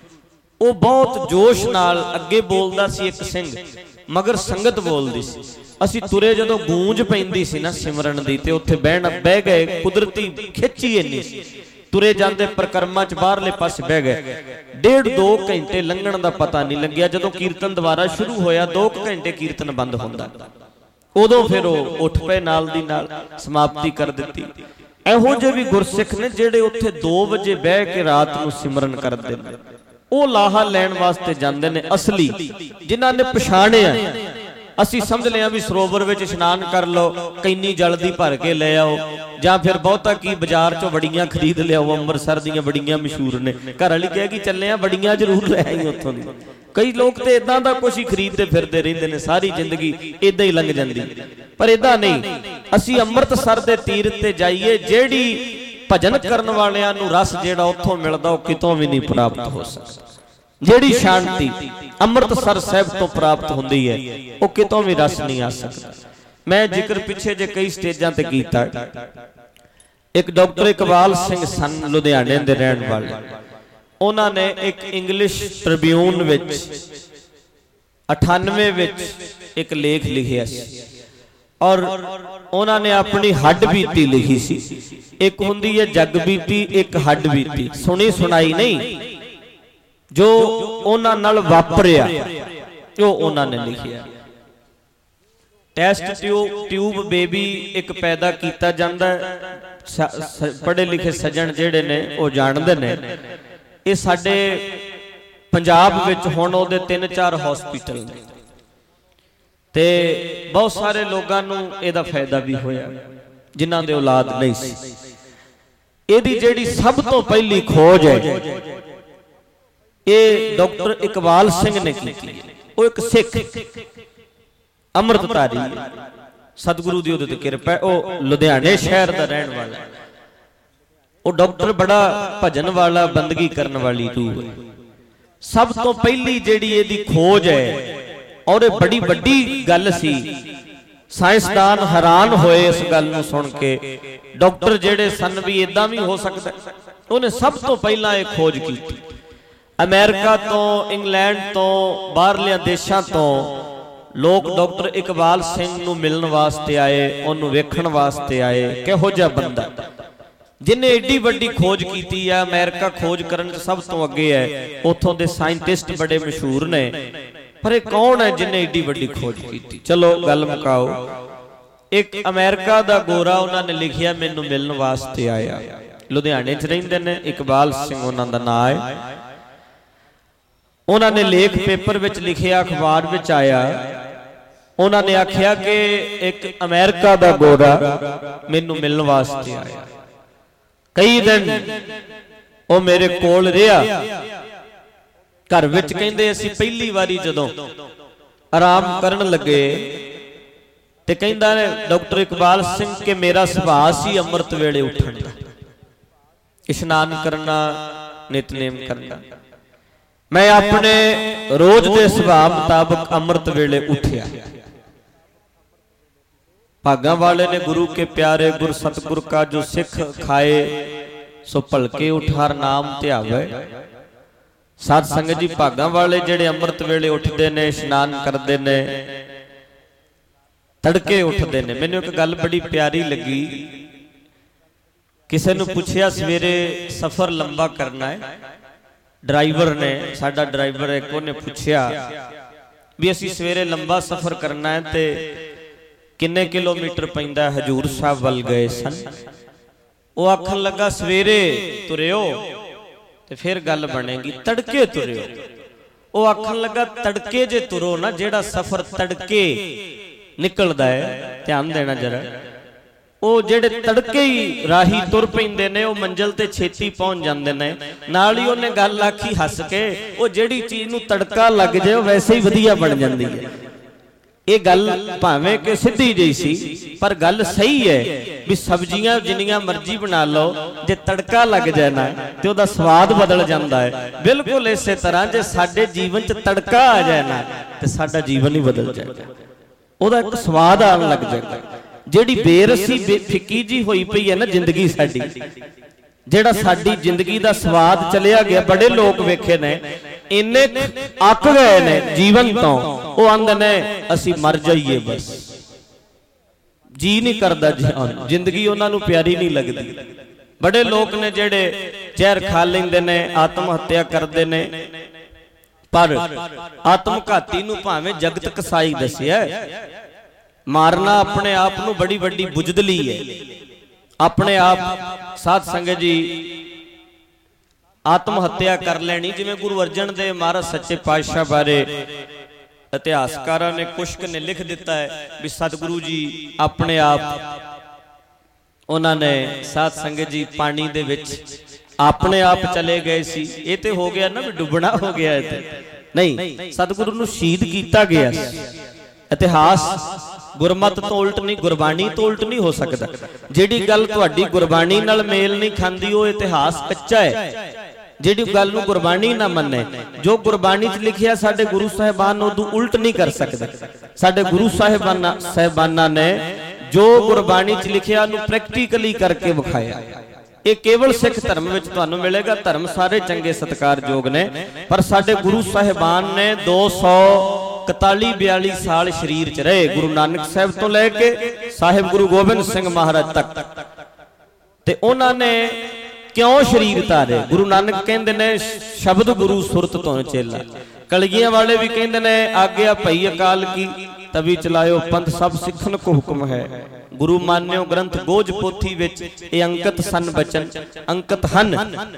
ਉਹ ਬਹੁਤ ਜੋਸ਼ ਨਾਲ ਅੱਗੇ ਬੋਲਦਾ ਸੀ ਇੱਕ ਸਿੰਘ, ਮਗਰ ਸੰਗਤ ਬੋਲਦੀ ਸੀ। ਅਸੀਂ ਤੁਰੇ ਜਦੋਂ ਗੂੰਜ ਪੈਂਦੀ ਸੀ ਨਾ ਸਿਮਰਨ ਦੀ, ਤੇ ਉੱਥੇ ਬਹਿਣ ਬਹਿ ਗਏ, ਕੁਦਰਤੀ ਖਿੱਚੀ ਇੰਨੀ ਸੀ, ਤੁਰੇ ਜਾਂਦੇ ਪ੍ਰਕਰਮਾਂ 'ਚ ਬਾਹਰਲੇ ਪਾਸੇ ਬਹਿ ਗਏ। ਡੇਢ ਦੋ ਘੰਟੇ ਲੰਘਣ ਦਾ ਪਤਾ ਨਹੀਂ ਲੱਗਿਆ। ਜਦੋਂ ਕੀਰਤਨ ਦੁਬਾਰਾ ਸ਼ੁਰੂ ਹੋਇਆ, ਦੋ ਘੰਟੇ ਕੀਰਤਨ ਬੰਦ ਹੁੰਦਾ, ਉਦੋਂ ਫਿਰ ਉਹ ਉੱਠ ਪਏ, ਨਾਲ ਦੀ ਨਾਲ ਸਮਾਪਤੀ ਕਰ ਦਿੱਤੀ। ਇਹੋ ਜਿਹੇ ਵੀ ਗੁਰਸਿੱਖ ਨੇ ਜਿਹੜੇ ਉੱਥੇ ਦੋ ਵਜੇ ਬਹਿ ਕੇ ਰਾਤ ਨੂੰ ਸਿਮਰਨ ਕਰਦੇ ਨੇ, ਉਹ ਲਾਹਾ ਲੈਣ ਵਾਸਤੇ ਜਾਂਦੇ ਨੇ ਅਸਲੀ, ਜਿਨ੍ਹਾਂ ਨੇ ਪਛਾਣਿਆ। ਅਸੀਂ ਸਮਝ ਲਿਆ ਵੀ ਸਰੋਵਰ ਵਿੱਚ ਇਸ਼ਨਾਨ ਕਰ ਲਓ, ਕੈਨੀ ਜਲ ਦੀ ਭਰ ਕੇ ਲੈ ਆਓ, ਜਾਂ ਫਿਰ ਬਹੁਤਾ ਕੀ ਬਾਜ਼ਾਰ ਚੋਂ ਵੜੀਆਂ ਖਰੀਦ ਲਿਆਓ, ਅੰਮ੍ਰਿਤਸਰ ਦੀਆਂ ਬੜੀਆਂ ਮਸ਼ਹੂਰ ਨੇ। ਘਰ ਵਾਲੀ ਕਹੇ ਕਿ ਚੱਲੇ ਆ, ਬੜੀਆਂ ਜ਼ਰੂਰ ਲੈ ਆਈ ਉੱਥੋਂ ਦੀ। ਕਈ ਲੋਕ ਤੇ ਇਦਾਂ ਦਾ ਕੁਝ ਹੀ ਖਰੀਦਦੇ ਫਿਰਦੇ ਰਹਿੰਦੇ ਨੇ, ਸਾਰੀ ਜ਼ਿੰਦਗੀ ਇਦਾਂ ਹੀ ਲੰਘ ਜਾਂਦੀ। ਪਰ ਇਦਾਂ ਨਹੀਂ, ਅਸੀਂ ਅੰਮ੍ਰਿਤਸਰ ਦੇ ਤੀਰਥ ਤੇ ਜਾਈਏ, ਜਿਹੜੀ ਭਜਨ ਕਰਨ ਵਾਲਿਆਂ ਨੂੰ ਰਸ ਜਿਹੜਾ ਉੱਥੋਂ ਮਿਲਦਾ ਉਹ ਕਿਤੋਂ ਵੀ ਨਹੀਂ ਪ੍ਰਾਪਤ ਹੋ ਸਕਦਾ। ਜਿਹੜੀ ਸ਼ਾਂਤੀ ਅੰਮ੍ਰਿਤਸਰ ਸਾਹਿਬ ਤੋਂ ਪ੍ਰਾਪਤ ਹੁੰਦੀ ਹੈ, ਉਹ ਕਿਤੋਂ ਵੀ ਰਸ ਨਹੀਂ ਆ ਸਕਦਾ। ਮੈਂ ਜ਼ਿਕਰ ਪਿੱਛੇ ਜੇ ਕਈ ਸਟੇਜਾਂ ਤੇ ਕੀਤਾ। ਇੱਕ ਡਾਕਟਰ ਇਕਬਾਲ ਸਿੰਘ ਸਨ, ਲੁਧਿਆਣੇ ਦੇ ਰਹਿਣ ਵਾਲੇ, ਉਹਨਾਂ ਨੇ ਇੱਕ ਇੰਗਲਿਸ਼ ਟ੍ਰਿਬਿਊਨ ਵਿੱਚ ਅਠਾਨਵੇਂ ਵਿੱਚ ਇੱਕ ਲੇਖ ਲਿਖਿਆ ਸੀ, ਔਰ ਉਹਨਾਂ ਨੇ ਆਪਣੀ ਹੱਡ ਬੀਤੀ ਲਿਖੀ ਸੀ। ਇੱਕ ਹੁੰਦੀ ਹੈ ਜਗ ਬੀਤੀ, ਇੱਕ ਹੱਡ ਬੀਤੀ, ਸੁਣੀ ਸੁਣਾਈ ਨਹੀਂ, ਜੋ ਉਹਨਾਂ ਨਾਲ ਵਾਪਰਿਆ ਉਹ ਉਹਨਾਂ ਨੇ ਲਿਖਿਆ। ਟੈਸਟ ਟਿਊਬ ਟਿਊਬ ਬੇਬੀ ਇੱਕ ਪੈਦਾ ਕੀਤਾ ਜਾਂਦਾ, ਪੜ੍ਹੇ ਲਿਖੇ ਸੱਜਣ ਜਿਹੜੇ ਨੇ ਉਹ ਜਾਣਦੇ ਨੇ। ਇਹ ਸਾਡੇ ਪੰਜਾਬ ਵਿੱਚ ਹੁਣ ਉਹਦੇ ਤਿੰਨ ਚਾਰ ਹਸਪੀਟਲ ਨੇ, ਤੇ ਬਹੁਤ ਸਾਰੇ ਲੋਕਾਂ ਨੂੰ ਇਹਦਾ ਫਾਇਦਾ ਵੀ ਹੋਇਆ ਜਿਨ੍ਹਾਂ ਦੇ ਔਲਾਦ ਨਹੀਂ ਸੀ। ਇਹਦੀ ਜਿਹੜੀ ਸਭ ਤੋਂ ਪਹਿਲੀ ਖੋਜ ਹੈ, ਇਹ ਡਾਕਟਰ ਇਕਬਾਲ ਸਿੰਘ ਨੇ ਕੀਤੀ। ਉਹ ਇੱਕ ਸਿੱਖ ਅੰਮ੍ਰਿਤਧਾਰੀ, ਸਤਿਗੁਰੂ ਦੀ ਉਹਦੇ ਤੇ ਕਿਰਪਾ ਹੈ, ਉਹ ਲੁਧਿਆਣੇ ਸ਼ਹਿਰ ਦਾ ਰਹਿਣ ਵਾਲਾ। ਉਹ ਡਾਕਟਰ ਬੜਾ ਭਜਨ ਵਾਲਾ, ਬੰਦਗੀ ਕਰਨ ਵਾਲੀ ਰੂਹ ਹੈ। ਸਭ ਤੋਂ ਪਹਿਲੀ ਜਿਹੜੀ ਇਹਦੀ ਖੋਜ ਹੈ, ਔਰ ਇਹ ਬੜੀ ਵੱਡੀ ਗੱਲ ਸੀ, ਸਾਇੰਸਦਾਨ ਹੈਰਾਨ ਹੋਏ ਇਸ ਗੱਲ ਨੂੰ ਸੁਣ ਕੇ। ਡਾਕਟਰ ਜਿਹੜੇ ਸਨ ਵੀ ਇਦਾਂ ਵੀ ਹੋ ਸਕਦਾ, ਉਹਨੇ ਸਭ ਤੋਂ ਪਹਿਲਾਂ ਇਹ ਖੋਜ ਕੀਤੀ। ਅਮਰੀਕਾ ਤੋਂ, ਇੰਗਲੈਂਡ ਤੋਂ, ਬਾਹਰਲੇ ਦੇਸ਼ਾਂ ਤੋਂ ਲੋਕ ਡਾਕਟਰ ਇਕਬਾਲ ਸਿੰਘ ਨੂੰ ਮਿਲਣ ਵਾਸਤੇ ਆਏ, ਉਹਨੂੰ ਵੇਖਣ ਵਾਸਤੇ ਆਏ। ਕਿਹੋ ਜਿਹਾ ਬੰਦਾ, ਜਿਨੇ ਏਡੀ ਵੱਡੀ ਖੋਜ ਕੀਤੀ ਆ। ਅਮਰੀਕਾ ਖੋਜ ਕਰਨ 'ਚ ਸਭ ਤੋਂ ਅੱਗੇ ਹੈ, ਉੱਥੋਂ ਦੇ ਸਾਇੰਟਿਸਟ ਬੜੇ ਮਸ਼ਹੂਰ ਨੇ, ਪਰ ਇਹ ਕੌਣ ਹੈ ਜਿਨੇ ਏਡੀ ਵੱਡੀ ਖੋਜ ਕੀਤੀ? ਚਲੋ ਗੱਲ ਮੁਕਾਓ। ਇੱਕ ਅਮਰੀਕਾ ਦਾ ਗੋਰਾ, ਉਹਨਾਂ ਨੇ ਲਿਖਿਆ ਮੈਨੂੰ ਮਿਲਣ ਵਾਸਤੇ ਆਇਆ, ਲੁਧਿਆਣੇ 'ਚ ਰਹਿੰਦੇ ਨੇ, ਇਕਬਾਲ ਸਿੰਘ ਉਹਨਾਂ ਦਾ ਨਾਂ ਹੈ। ਉਹਨਾਂ ਨੇ ਲੇਖ ਪੇਪਰ ਵਿੱਚ ਲਿਖਿਆ, ਅਖਬਾਰ ਵਿੱਚ ਆਇਆ। ਉਹਨਾਂ ਨੇ ਆਖਿਆ ਕਿ ਇੱਕ ਅਮਰੀਕਾ ਦਾ ਗੋਰਾ ਮੈਨੂੰ ਮਿਲਣ ਵਾਸਤੇ ਆਇਆ। ਕਈ ਦਿਨ ਉਹ ਮੇਰੇ ਕੋਲ ਰਿਹਾ ਘਰ ਵਿੱਚ। ਕਹਿੰਦੇ ਅਸੀਂ ਪਹਿਲੀ ਵਾਰੀ ਜਦੋਂ ਆਰਾਮ ਕਰਨ ਲੱਗੇ, ਤੇ ਕਹਿੰਦਾ ਡਾਕਟਰ ਇਕਬਾਲ ਸਿੰਘ ਕਿ ਮੇਰਾ ਸੁਭਾਅ ਸੀ ਅੰਮ੍ਰਿਤ ਵੇਲੇ ਉੱਠਣ ਦਾ, ਇਸ਼ਨਾਨ ਕਰਨਾ, ਨਿਤਨੇਮ ਕਰਨਾ। ਮੈਂ ਆਪਣੇ ਰੋਜ਼ ਦੇ ਸੁਭਾਅ ਮੁਤਾਬਕ ਅੰਮ੍ਰਿਤ ਵੇਲੇ ਉੱਠਿਆ, भागा वाले ने गुरु के प्यारे गुर सतगुर का जो सिख खाए सो भलके उठार नाम ध्यावे। साध संगत जी भागा वाले जेड़े अमृत वेले उठते ने इशनान करते ने तड़के उठते ने। मैनू एक गल बड़ी प्यारी लगी, किसी ने पूछया सवेरे सफर लंबा करना है, ड्राइवर ने साडा ड्राइवर एक उन्हें पूछया भी असी सवेरे लंबा सफर करना है ते किन्ने किलोमीटर पैंदा। हजूर साहब वल गए सन, वो आखन लगा सवेरे तुरियो ते फिर गल बनेगी, तड़के तुरियो। वो आखन लगा तड़के जे तुरो ना, जेड़ा सफर तड़के निकलदा है, ध्यान देना जरा, वो जेड़े तड़के ही राही तुर पैंदे ने वो मंजिल ते छेती पहुंच जांदे ने। नाल ही उन्हें गल आखी हस के, वो जेड़ी चीज नूं तड़का लग जाए वैसे ही वधिया बन जांदी है। ये गल भावें कि सीधी जी सी पर गल सही है भी सब्जियां जिन्नियां मर्जी बना लो, जे तड़का लग जाए ना तो उहदा स्वाद बदल जाता है। बिल्कुल इस तरह जे साडे जीवन च तड़का आ जाए ना तो साडा जीवन ही बदल जाएगा, उहदा एक स्वाद आन लग जाएगा। जिहड़ी बेरसी फिक्की जी होई पई है ना जिंदगी साडी, जेड़ा साडी जिंदगी दा स्वाद चलिया गया। बड़े लोग वेखे ने इन्ने अक गए ने जीवन तो, वो आंदे ने असी मर जाइए बस, जी नहीं करदा जी, जिंदगी उन्हां नूं प्यारी नहीं लगदी। बड़े लोग ने जेड़े जहर खा लैंदे ने, आत्म हत्या करदे ने, पर आत्मघाती नूं भावें जगत कसाई दसिया। मारना अपने आप नूं बड़ी बड़ी बुजदली है। अपने आप साध संगत जी आत्म हत्या कर लेनी, जिवें गुरु अर्जन देव महाराज सच्चे पातशाह बारे इतिहासकारां ने कुछ ने लिख दिता है भी सतगुरु जी अपने आप उन्होंने साध संगत जी पानी दे विच अपने आप चले गए सी। ये तो हो गया ना भी डुबना हो गया है, नहीं सतगुरु नूं शहीद किया गया। इतिहास गुरमत तो उल्ट नहीं, गुरबाणी तो उल्ट नहीं हो सकता। जिहड़ी गल तुहाडी गुरबाणी नाल मेल नहीं खांदी वो इतिहास कच्चा है। जिहड़ी गल नूं गुरबाणी ना मन्ने, जो गुरबाणी च लिखिया साडे गुरु साहिबान उदों उल्ट नहीं कर सकदे। साडे गुरु साहिबाना साहिबाना ने जो गुरबाणी च लिखिया नूं प्रैक्टिकली करके विखाया। ये केवल सिख धर्म में तुहानूं मिलेगा। धर्म सारे चंगे सत्कारयोग ने, पर साडे गुरु साहिबान ने दो सौ इकताली बयाली साल शरीर च रहे, गुरु नानक साहब तो लैके साहिब गुरु गोबिंद सिंह महाराज तक। ते उन्होंने क्यों शरीर धारे? गुरु नानक कहते ने शब्द गुरु सुरत तो चेला। कलगियां वाले भी कहते ने आज्ञा भई अकाल की तभी चलायो पंथ सब सिखन को हुक्म है। गुरु मान्यो ग्रंथ गोज पोथी विच ए अंकित सन बचन अंकित हन।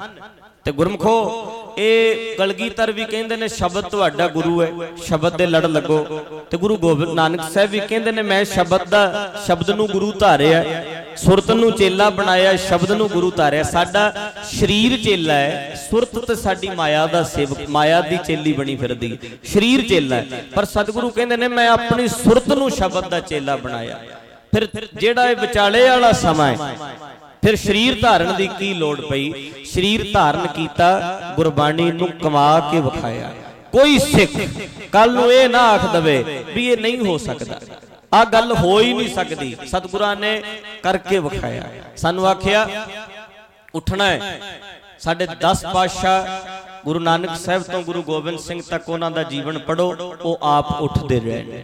ते गुरमुखो ये कलगीधर भी कहते ने शब्द तुहाडा गुरु है, शब्द दे लड़ लगो। ते गुरु गोबिंद नानक साहब भी कहते ने मैं शब्द दा शब्द नूं गुरु धारिया, सुरत नूं चेला बनाया, शब्द नूं गुरु धारिया। साडा शरीर चेला है, सुरत ते साडी माया दा सेवक, माया दी चेली बनी फिरदी, शरीर चेला है। पर सतगुरु कहते ने मैं अपनी सुरत नूं शब्द दा चेला बनाया। फिर जेड़ा ये विचाले वाला समा है, फिर शरीर धारण की की लोड़ पई? शरीर धारण किया, गुरबाणी नूं कमा के विखाया। कोई सिख कल नूं ये ना आख दवे भी ये नहीं हो सकता, आ गल हो ही नहीं सकती। सतगुरां ने करके विखाया। सानू आखिया उठना है। साडे दस पातशाह गुरु नानक साहब तो गुरु गोबिंद सिंह तक उन्हां दा जीवन पढ़ो, वो आप उठते रहे।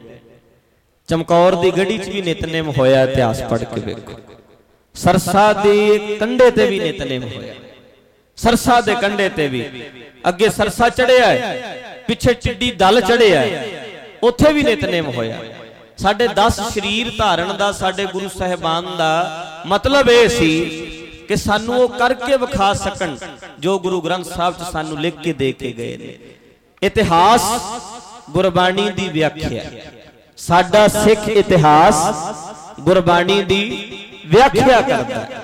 चमकौर दी गढ़ी च भी नितनेम होया, इतिहास पढ़ के देखो। सरसा दे कंडे ते भी नितनेम होया, सरसा दे कंडे ते भी। अगे सरसा चढ़िया है, पिछे टिड्डी दल चढ़िया है, उत्थे भी नितनेम होया। साडे दस शरीर धारण दा साडे गुरु साहिबान दा मतलब ये सी कि सानू वो करके विखा सकन जो गुरु ग्रंथ साहब च सानू लिख के दे के गए ने। इतिहास गुरबाणी दी व्याख्या, साडा सिख इतिहास गुरबाणी दी व्याख्या करता है।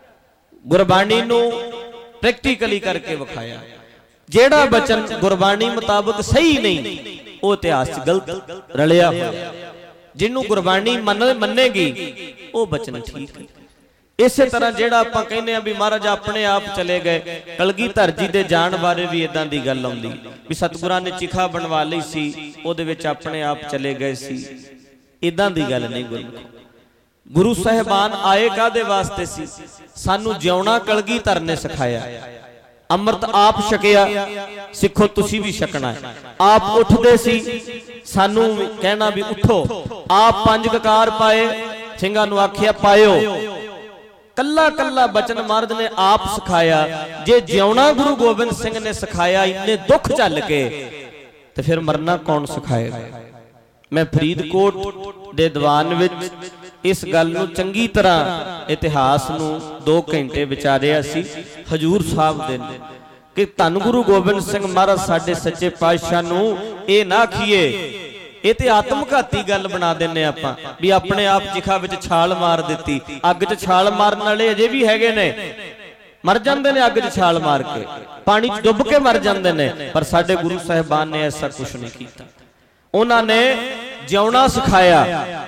गुरबाणी नूं प्रैक्टिकली करके विखाया। जेड़ा बचन गुरबाणी मुताबिक सही नहीं वो इतिहास च गलत रलिया होया। जिन्हों गुरबाणी मन मन्नेगी वो बचन ठीक है। इस तरह जेड़ा आपां कहने आ भी महाराज अपने आप चले गए, कलगीधर जी दे जाण बारे भी इदां दी गल आउंदी भी सतगुरां ने चिखा बनवा लई सी, ओहदे विच अपने आप चले गए सी। इदां दी गल नहीं गुरमुख। गुरु साहिबान आए कादे वास्ते सी? सानू जिउणा कलगीधर ने सिखाया। अमृत आप छकिया, सिखो तुसी भी छकना है। आप उठदे सी, सानू कहना भी उठो। आप पंज ककार पाए, सिंघां नूं आखिया पायो। कल्ला कल्ला बचन महाराज ने आप सिखाया। जे जिउणा गुरु गोबिंद सिंह ने सिखाया इन्ने दुख झल के, तो फिर मरना कौन सिखाएगा? मैं फरीदकोट दे दीवान विच इस गल नूं चंगी तरह इतिहास नूं दो घंटे विचारिया सी हजूर साहब दे कि धन गुरु गोबिंद सिंह महाराज साडे सच्चे पातशाह नूं इह ना आखीए, ये ते आत्मघाती गल बना देने आपां भी अपने आप चिखा विच छाल मार दित्ती। अग च छाल मारन वाले अजे भी हैगे ने, मर जांदे ने अग च छाल मार के, पानी च डुब के मर जांदे ने। पर साडे गुरु साहिबान ने ऐसा कुछ नहीं कीता। उन्हां ने जिउणा सिखाया,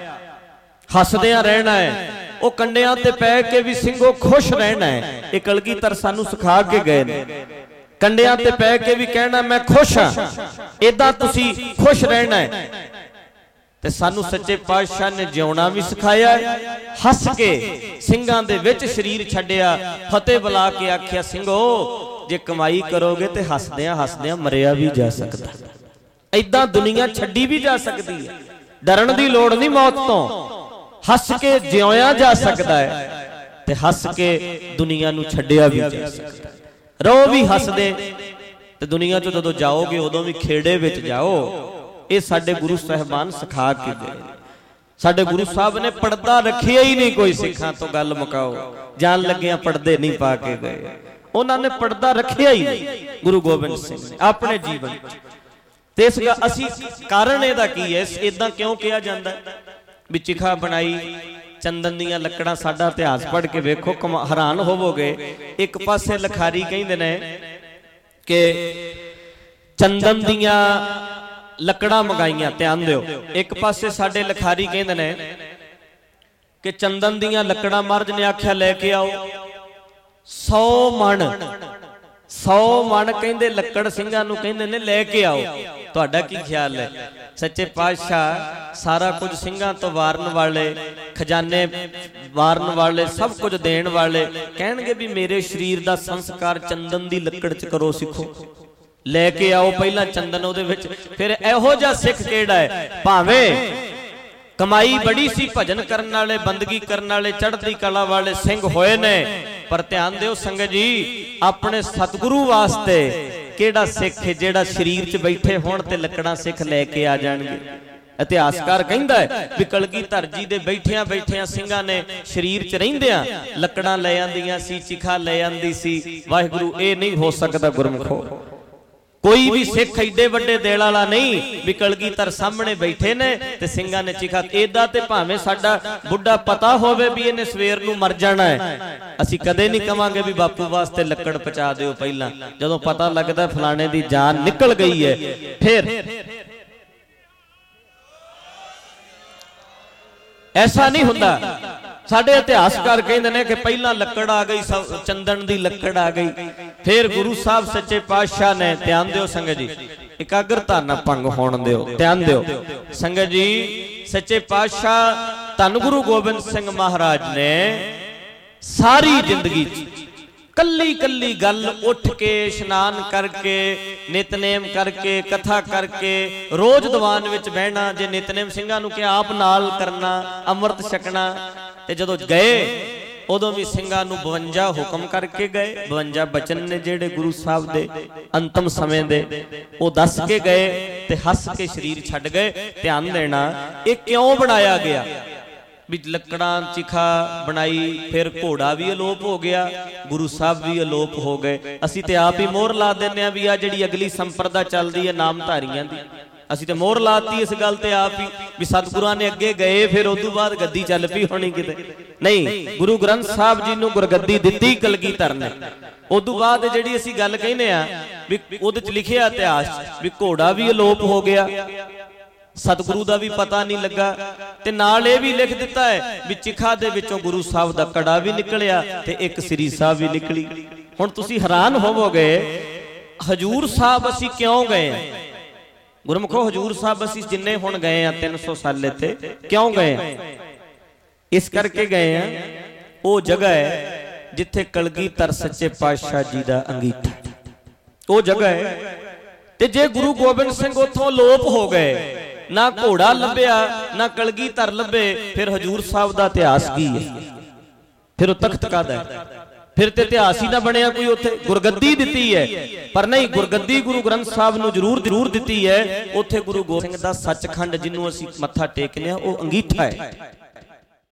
हसदियां रहना है, वो कंडियां ते पै के भी सिंघो खुश रहना है। ये कलगीधर सानू सिखा के गए ने। कंडियां ते पै के भी कहना मैं खुश हाँ, इदां तुसी खुश रहना है। ते सानू सच्चे पातशाह ने जिउणा भी सिखाया, हस के सिंघां दे विच शरीर छड्डिया, फतेह बुला के आखिया सिंघो जे कमाई करोगे ते हसदियां हसदियां मरिया भी जा सकदा, इदां दुनिया छड्डी भी जा सकदी है। डरन दी लोड़ नहीं मौत तो, हस के जिउया जा सकता है ते हस के दुनिया नूं छड्डिया भी जा सकता है। रहो भी हसदे ते दुनिया चों जदों जाओगे उदों भी खेड़े विच जाओ। ये साडे गुरु साहिबान सिखा के गए। साडे गुरु साहब ने पर्दा रखिया ही नहीं कोई सिखां तो गल मुकाओ, जान लग्गियां पर्दे नहीं पा के गए। उन्होंने पर्दा रखिया ही नहीं गुरु गोबिंद सिंह ने अपने जीवन ते। इस असी कारण इहदा की है, इदां क्यों कहा जांदा भी चिखा बनाई चंदन दियां लकड़ां? साडा इतिहास पढ़ के वेखो, हैरान होवोगे। एक पासे लखारी कहंदे ने कि चंदन दियां लकड़ां मंगाईयां, ध्यान दिओ। एक पासे साडे लखारी कहंदे ने कि चंदन दियां लकड़ां महाराज ने आख्या लेके आओ सौ मन, सौ मन कहंदे लकड़ सिंघां नूं कहंदे ने लेके आओ। तुहाडा की ख्याल है? सच्चे पातशाह सारा कुछ सिंघां तो वारन वाले, खजाने वारन वाले, सब कुछ देण वाले कहणगे भी मेरे शरीर दा संस्कार चंदन दी लकड़ च करो, सिखो, लेके आओ पहला चंदन उहदे विच। फिर इहो जिहा सिख किहड़ा है? भावें कमाई बड़ी सी, भजन करने वाले, बंदगी करने वाले, चढ़ती कला वाले सिंह होए ने, पर ध्यान दिओ संगत जी, अपने सतगुरु वास्ते केड़ा सिख है जेड़ा शरीर च बैठे होण ते लकड़ां सिख लेके आ जाणगे? इतिहासकार कहंदा है भी कलगीधर जी दे बैठियां बैठियां सिंघां ने शरीर च रहिंदियां लकड़ां ले आंदियां सी, चिखा ले आंदी सी। वाहिगुरू ये नहीं हो सकदा गुरमुखो। कोई भी सिख एडे वड्डे देल वाला नहीं भी कलगीधर सामने बैठे ने ते सिंघां ने चिखा। एदा ते भावें साडा बुढ़ा पता होवे भी इहने सवेर नूं मर जाना है, असी कदे नहीं कहांगे भी बापू वास्ते लकड़ पहुंचा दिओ। पहला जदों पता लगदा फलाणे दी जान निकल गई है, फिर ऐसा नहीं हुंदा। साडे इतिहासकार कहंदे ने कि पहला लकड़ आ गई, चंदन दी लकड़ आ गई, फिर गुरु साहब सच्चे पातशाह ने, ध्यान दिओ संगत जी, एकाग्रता ना भंग होण दिओ, ध्यान दिओ संगत जी। सच्चे पातशाह धन गुरु गोबिंद सिंह महाराज ने सारी जिंदगी कल्ली कल्ली गल उठ के इशनान करके नितनेम करके कथा करके रोज दीवान विच बहना। जे नितनेम सिंघां नूं कि आप नाल करना, अमृत छकना, ते जदों गए उदों भी सिंघां नूं बवंजा हुक्म करके गए। बवंजा बचन ने जेड़े गुरु साहब दे अंतिम समय दे वो दस के गए ते हस के शरीर छड्ड गए। ध्यान देना, ये क्यों बनाया गया भी लकड़ां चिखा बनाई, फिर घोड़ा भी अलोप हो गया, गुरु साहब भी अलोप हो गए। असी ते आप ही मोहर ला देने आ भी आ जिहड़ी अगली संप्रदा चलदी है नामधारियां दी, असी ते मोहर लाती इस गल ते आप ही भी सतगुरां ने अगे गए, फिर उस तों बाद गद्दी चल पई होनी किते नहीं। गुरु ग्रंथ साहब जी नूं गुरगद्दी दित्ती कलगीधर ने। उस तों बाद जिहड़ी असी गल कहने आ भी उहदे च लिखिआ इतिहास भी घोड़ा भी अलोप हो गया, सतगुरु दा भी पता नहीं लगा, ते नाल ये भी लिख दिता है भी चिखा दे विचों गुरु साहब दा कड़ा भी निकलिया ते एक सिरी साहब भी निकली। हुण तुसी हैरान होवोगे हजूर साहब असी क्यों गए? गुरमुखो हजूर साहब असी जिन्ने हुण गए आ तीन सौ साल इत्थे क्यों गए? इस करके गए हैं वो जगह है जिथे कलगीधर सच्चे पातशाह जी का अंगीठा, वो जगह है। ते जे गुरु गोबिंद सिंह उथों लोप हो गए, ना घोड़ा लभ्या ना कलगीधर लभे, फिर हजूर साहब का इतिहास की है? फिर तख्त कादा है? फिर तो इतिहास ही ना बनया कोई। उत्थे गुरगद्दी दिती है, पर नहीं, गुरगद्दी गुरु ग्रंथ साहब नूं जरूर जरूर दिती है। उत्थे गुरु गोबिंद सिंह दा सचखंड जिन्हों असीं मत्था टेकने वो अंगीठा है।